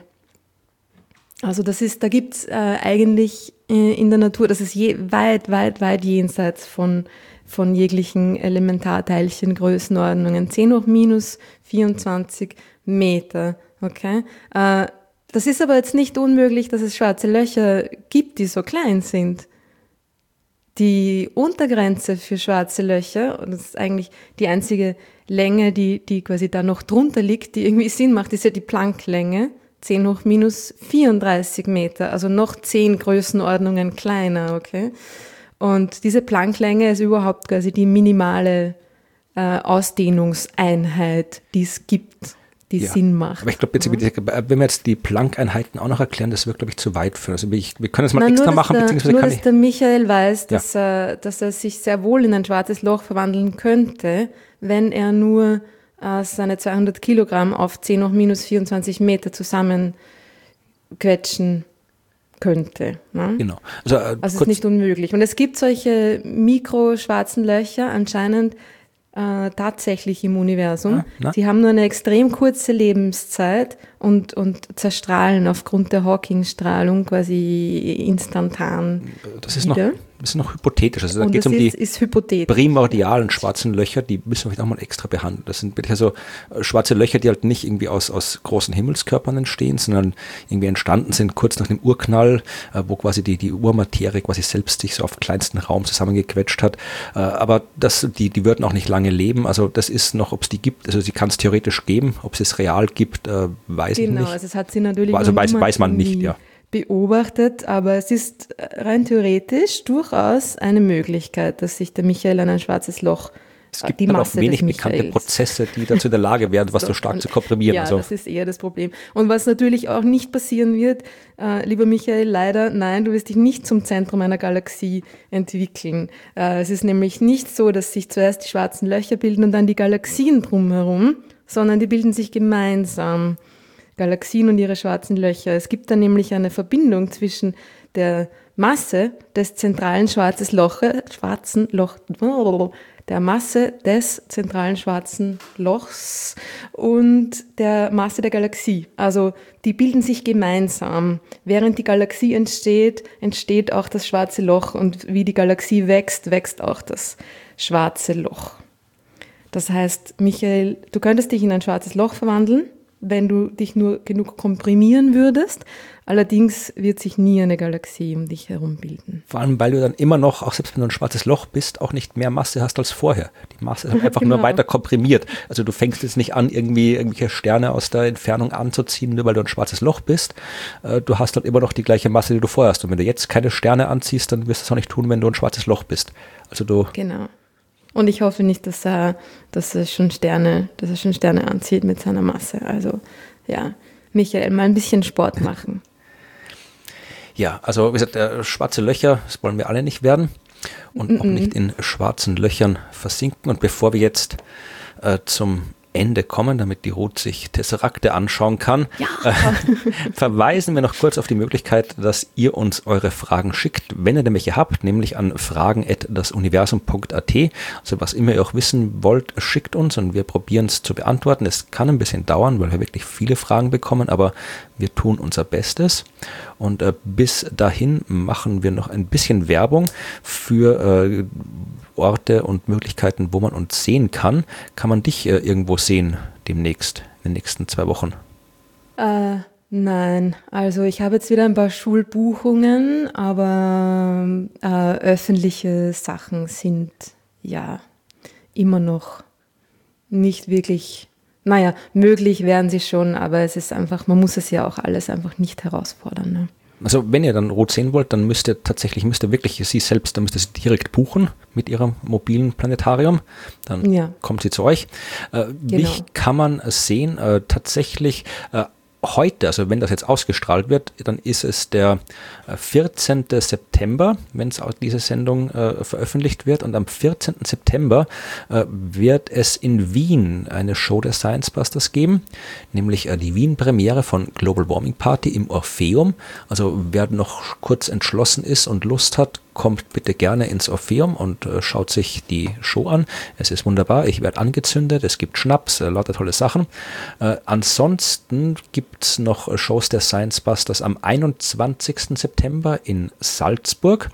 Also das ist, da gibt es eigentlich in der Natur, das ist je, weit, weit, weit jenseits von von jeglichen Elementarteilchen Größenordnungen. zehn hoch minus vierundzwanzig Meter, okay? Äh, das ist aber jetzt nicht unmöglich, dass es schwarze Löcher gibt, die so klein sind. Die Untergrenze für schwarze Löcher, und das ist eigentlich die einzige Länge, die, die quasi da noch drunter liegt, die irgendwie Sinn macht, ist ja die Plancklänge, zehn hoch minus vierunddreißig Meter, also noch zehn Größenordnungen kleiner, okay? Und diese Plancklänge ist überhaupt quasi die minimale äh, Ausdehnungseinheit, die es gibt, die ja. Sinn macht. Aber ich glaube, jetzt, ja. wenn wir jetzt die Planck-Einheiten auch noch erklären, das wird, glaube ich, zu weit führen. Also ich, wir können es mal Na, extra nur, machen, der, beziehungsweise nur, kann dass ich... der Michael weiß, Ja. dass, er, dass er sich sehr wohl in ein schwarzes Loch verwandeln könnte, wenn er nur äh, seine zweihundert Kilogramm auf zehn hoch minus vierundzwanzig Meter zusammenquetschen könnte. Ne? Genau. Also, äh, also es ist nicht unmöglich. Und es gibt solche mikroschwarzen Löcher anscheinend äh, tatsächlich im Universum. Ja, die haben nur eine extrem kurze Lebenszeit und, und zerstrahlen aufgrund der Hawking-Strahlung quasi instantan das ist wieder. noch, das ist noch hypothetisch. Also da Und geht es das um die ist, ist hypothetisch. primordialen schwarzen Löcher, die müssen wir vielleicht auch mal extra behandeln. Das sind wirklich so schwarze Löcher, die halt nicht irgendwie aus, aus großen Himmelskörpern entstehen, sondern irgendwie entstanden sind kurz nach dem Urknall, äh, wo quasi die, die Urmaterie quasi selbst sich so auf kleinsten Raum zusammengequetscht hat. Äh, aber das, die, die würden auch nicht lange leben. Also das ist noch, ob es die gibt, also sie kann es theoretisch geben. Ob es es real gibt, äh, weiß genau, ich nicht. also es hat sie natürlich also noch weiß, weiß man nicht, ja. beobachtet, aber es ist rein theoretisch durchaus eine Möglichkeit, dass sich der Michael an ein schwarzes Loch, es gibt die dann Masse auch wenig des bekannte Michaels. Prozesse, die dazu in der Lage wären, was so, so stark zu komprimieren. Ja, also. das ist eher das Problem. Und was natürlich auch nicht passieren wird, äh, lieber Michael, leider, nein, du wirst dich nicht zum Zentrum einer Galaxie entwickeln. Äh, es ist nämlich nicht so, dass sich zuerst die schwarzen Löcher bilden und dann die Galaxien drumherum, sondern die bilden sich gemeinsam. Galaxien und ihre schwarzen Löcher. Es gibt da nämlich eine Verbindung zwischen der Masse des zentralen schwarzen Loches, schwarzen Loch, der Masse des zentralen schwarzen Lochs und der Masse der Galaxie. Also die bilden sich gemeinsam. Während die Galaxie entsteht, entsteht auch das schwarze Loch und wie die Galaxie wächst, wächst auch das schwarze Loch. Das heißt, Michael, du könntest dich in ein schwarzes Loch verwandeln, wenn du dich nur genug komprimieren würdest. Allerdings wird sich nie eine Galaxie um dich herum bilden. Vor allem, weil du dann immer noch, auch selbst wenn du ein schwarzes Loch bist, auch nicht mehr Masse hast als vorher. Die Masse ist einfach genau. nur weiter komprimiert. Also du fängst jetzt nicht an, irgendwie irgendwelche Sterne aus der Entfernung anzuziehen, nur weil du ein schwarzes Loch bist. Du hast halt immer noch die gleiche Masse, die du vorher hast. Und wenn du jetzt keine Sterne anziehst, dann wirst du es auch nicht tun, wenn du ein schwarzes Loch bist. Also du... Genau. Und ich hoffe nicht, dass er, dass er schon Sterne, dass er schon Sterne anzieht mit seiner Masse. Also ja, Michael, mal ein bisschen Sport machen. Ja, also wie gesagt, äh, schwarze Löcher, das wollen wir alle nicht werden und mm-mm. auch nicht in schwarzen Löchern versinken. Und bevor wir jetzt äh, zum Ende kommen, damit die Ruth sich Tesserakte anschauen kann, ja. äh, verweisen wir noch kurz auf die Möglichkeit, dass ihr uns eure Fragen schickt, wenn ihr denn welche habt, nämlich an fragen at dasuniversum punkt at. Also was immer ihr auch wissen wollt, schickt uns und wir probieren es zu beantworten. Es kann ein bisschen dauern, weil wir wirklich viele Fragen bekommen, aber wir tun unser Bestes. Und äh, bis dahin machen wir noch ein bisschen Werbung für äh, Orte und Möglichkeiten, wo man uns sehen kann. Kann man dich äh, irgendwo sehen demnächst, in den nächsten zwei Wochen? Äh, nein, also ich habe jetzt wieder ein paar Schulbuchungen, aber äh, öffentliche Sachen sind ja immer noch nicht wirklich, naja, möglich wären sie schon, aber es ist einfach, man muss es ja auch alles einfach nicht herausfordern, ne? Also wenn ihr dann Ruth sehen wollt, dann müsst ihr tatsächlich, müsst ihr wirklich sie selbst, dann müsst ihr sie direkt buchen mit ihrem mobilen Planetarium. Dann ja. kommt sie zu euch. Äh, genau. Mich kann man sehen, äh, tatsächlich äh, heute, also wenn das jetzt ausgestrahlt wird, dann ist es der vierzehnten September, wenn es diese Sendung äh, veröffentlicht wird. Und am vierzehnten September äh, wird es in Wien eine Show der Science Busters geben, nämlich äh, die Wien-Premiere von Global Warming Party im Orpheum. Also wer noch kurz entschlossen ist und Lust hat, kommt bitte gerne ins Orpheum und äh, schaut sich die Show an. Es ist wunderbar, ich werde angezündet, es gibt Schnaps, äh, lauter tolle Sachen. Äh, ansonsten gibt es noch Shows der Science Busters am einundzwanzigsten September in Salzburg.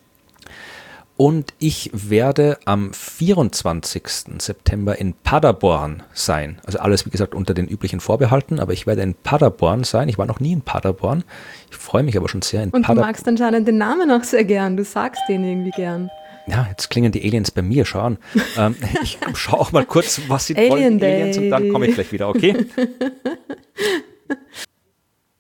Und ich werde am vierundzwanzigsten September in Paderborn sein. Also alles, wie gesagt, unter den üblichen Vorbehalten, aber ich werde in Paderborn sein. Ich war noch nie in Paderborn. Ich freue mich aber schon sehr in Und Paderborn. Du magst anscheinend den Namen auch sehr gern. Du sagst den irgendwie gern. Ja, jetzt klingen die Aliens bei mir, schau an. ähm, ich schaue auch mal kurz, was sie Alien wollen, die Day. Aliens, und dann komme ich gleich wieder, okay?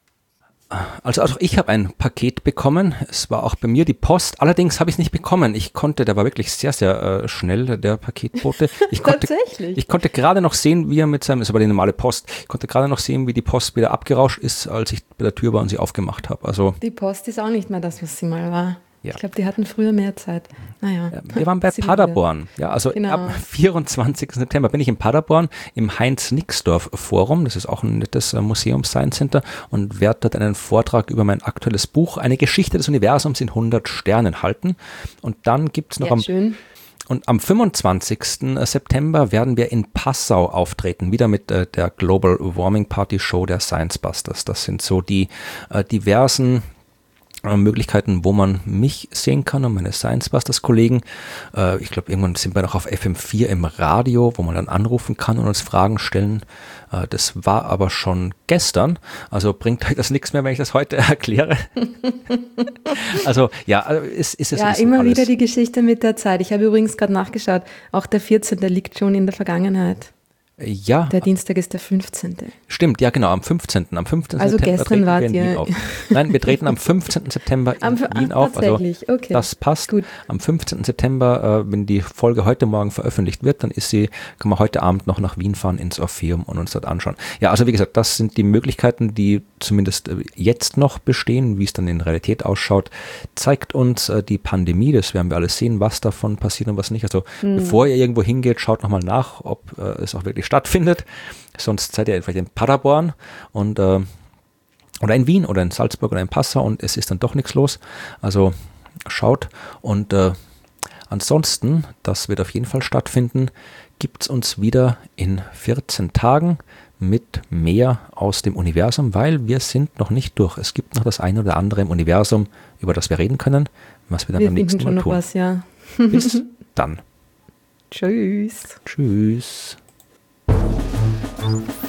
Also auch ich habe ein Paket bekommen. Es war auch bei mir die Post. Allerdings habe ich es nicht bekommen. Ich konnte, der war wirklich sehr, sehr äh, schnell, der Paketbote. Ich konnte, Tatsächlich? Ich konnte gerade noch sehen, wie er mit seinem, das war die normale Post, ich konnte gerade noch sehen, wie die Post wieder abgerauscht ist, als ich bei der Tür war und sie aufgemacht habe. Also die Post ist auch nicht mehr das, was sie mal war. Ja. Ich glaube, die hatten früher mehr Zeit. Naja. Ja, wir waren bei Paderborn. Ja, also genau. Am vierundzwanzigsten September bin ich in Paderborn im Heinz-Nixdorf-Forum. Das ist auch ein nettes äh, Museum-Science Center und werde dort einen Vortrag über mein aktuelles Buch, eine Geschichte des Universums in hundert Sternen halten. Und dann gibt es noch ja, am... schön. Und am fünfundzwanzigsten September werden wir in Passau auftreten, wieder mit äh, der Global Warming Party Show der Science Busters. Das sind so die äh, diversen Möglichkeiten, wo man mich sehen kann und meine Science Busters Kollegen. Äh, ich glaube, irgendwann sind wir noch auf F M vier im Radio, wo man dann anrufen kann und uns Fragen stellen. Äh, das war aber schon gestern, also bringt euch das nichts mehr, wenn ich das heute erkläre. Also ja, ist, ist es Ja, ist immer alles. wieder die Geschichte mit der Zeit. Ich habe übrigens gerade nachgeschaut, auch der vierzehnte liegt schon in der Vergangenheit. Ja. Der Dienstag ist der fünfzehnte Stimmt, ja genau, am fünfzehnten. Am fünfzehnten Also September gestern treten wart wir in ihr- Wien auf. Nein, wir treten am fünfzehnten September in Am- Wien ah, auf. Also tatsächlich, okay. das passt. Gut. Am fünfzehnten September, äh, wenn die Folge heute Morgen veröffentlicht wird, dann ist sie, kann man heute Abend noch nach Wien fahren ins Orpheum und uns dort anschauen. Ja, also wie gesagt, das sind die Möglichkeiten, die zumindest äh, jetzt noch bestehen. Wie es dann in Realität ausschaut, zeigt uns äh, die Pandemie. Das werden wir alles sehen, was davon passiert und was nicht. Also Mhm. bevor ihr irgendwo hingeht, schaut nochmal nach, ob äh, es auch wirklich stattfindet. Sonst seid ihr vielleicht in Paderborn und äh, oder in Wien oder in Salzburg oder in Passau und es ist dann doch nichts los. Also schaut und äh, ansonsten, das wird auf jeden Fall stattfinden, gibt es uns wieder in vierzehn Tagen mit mehr aus dem Universum, weil wir sind noch nicht durch. Es gibt noch das eine oder andere im Universum, über das wir reden können, was wir dann Wir beim finden nächsten schon Mal noch tun. was, ja. Bis dann. Tschüss. Tschüss.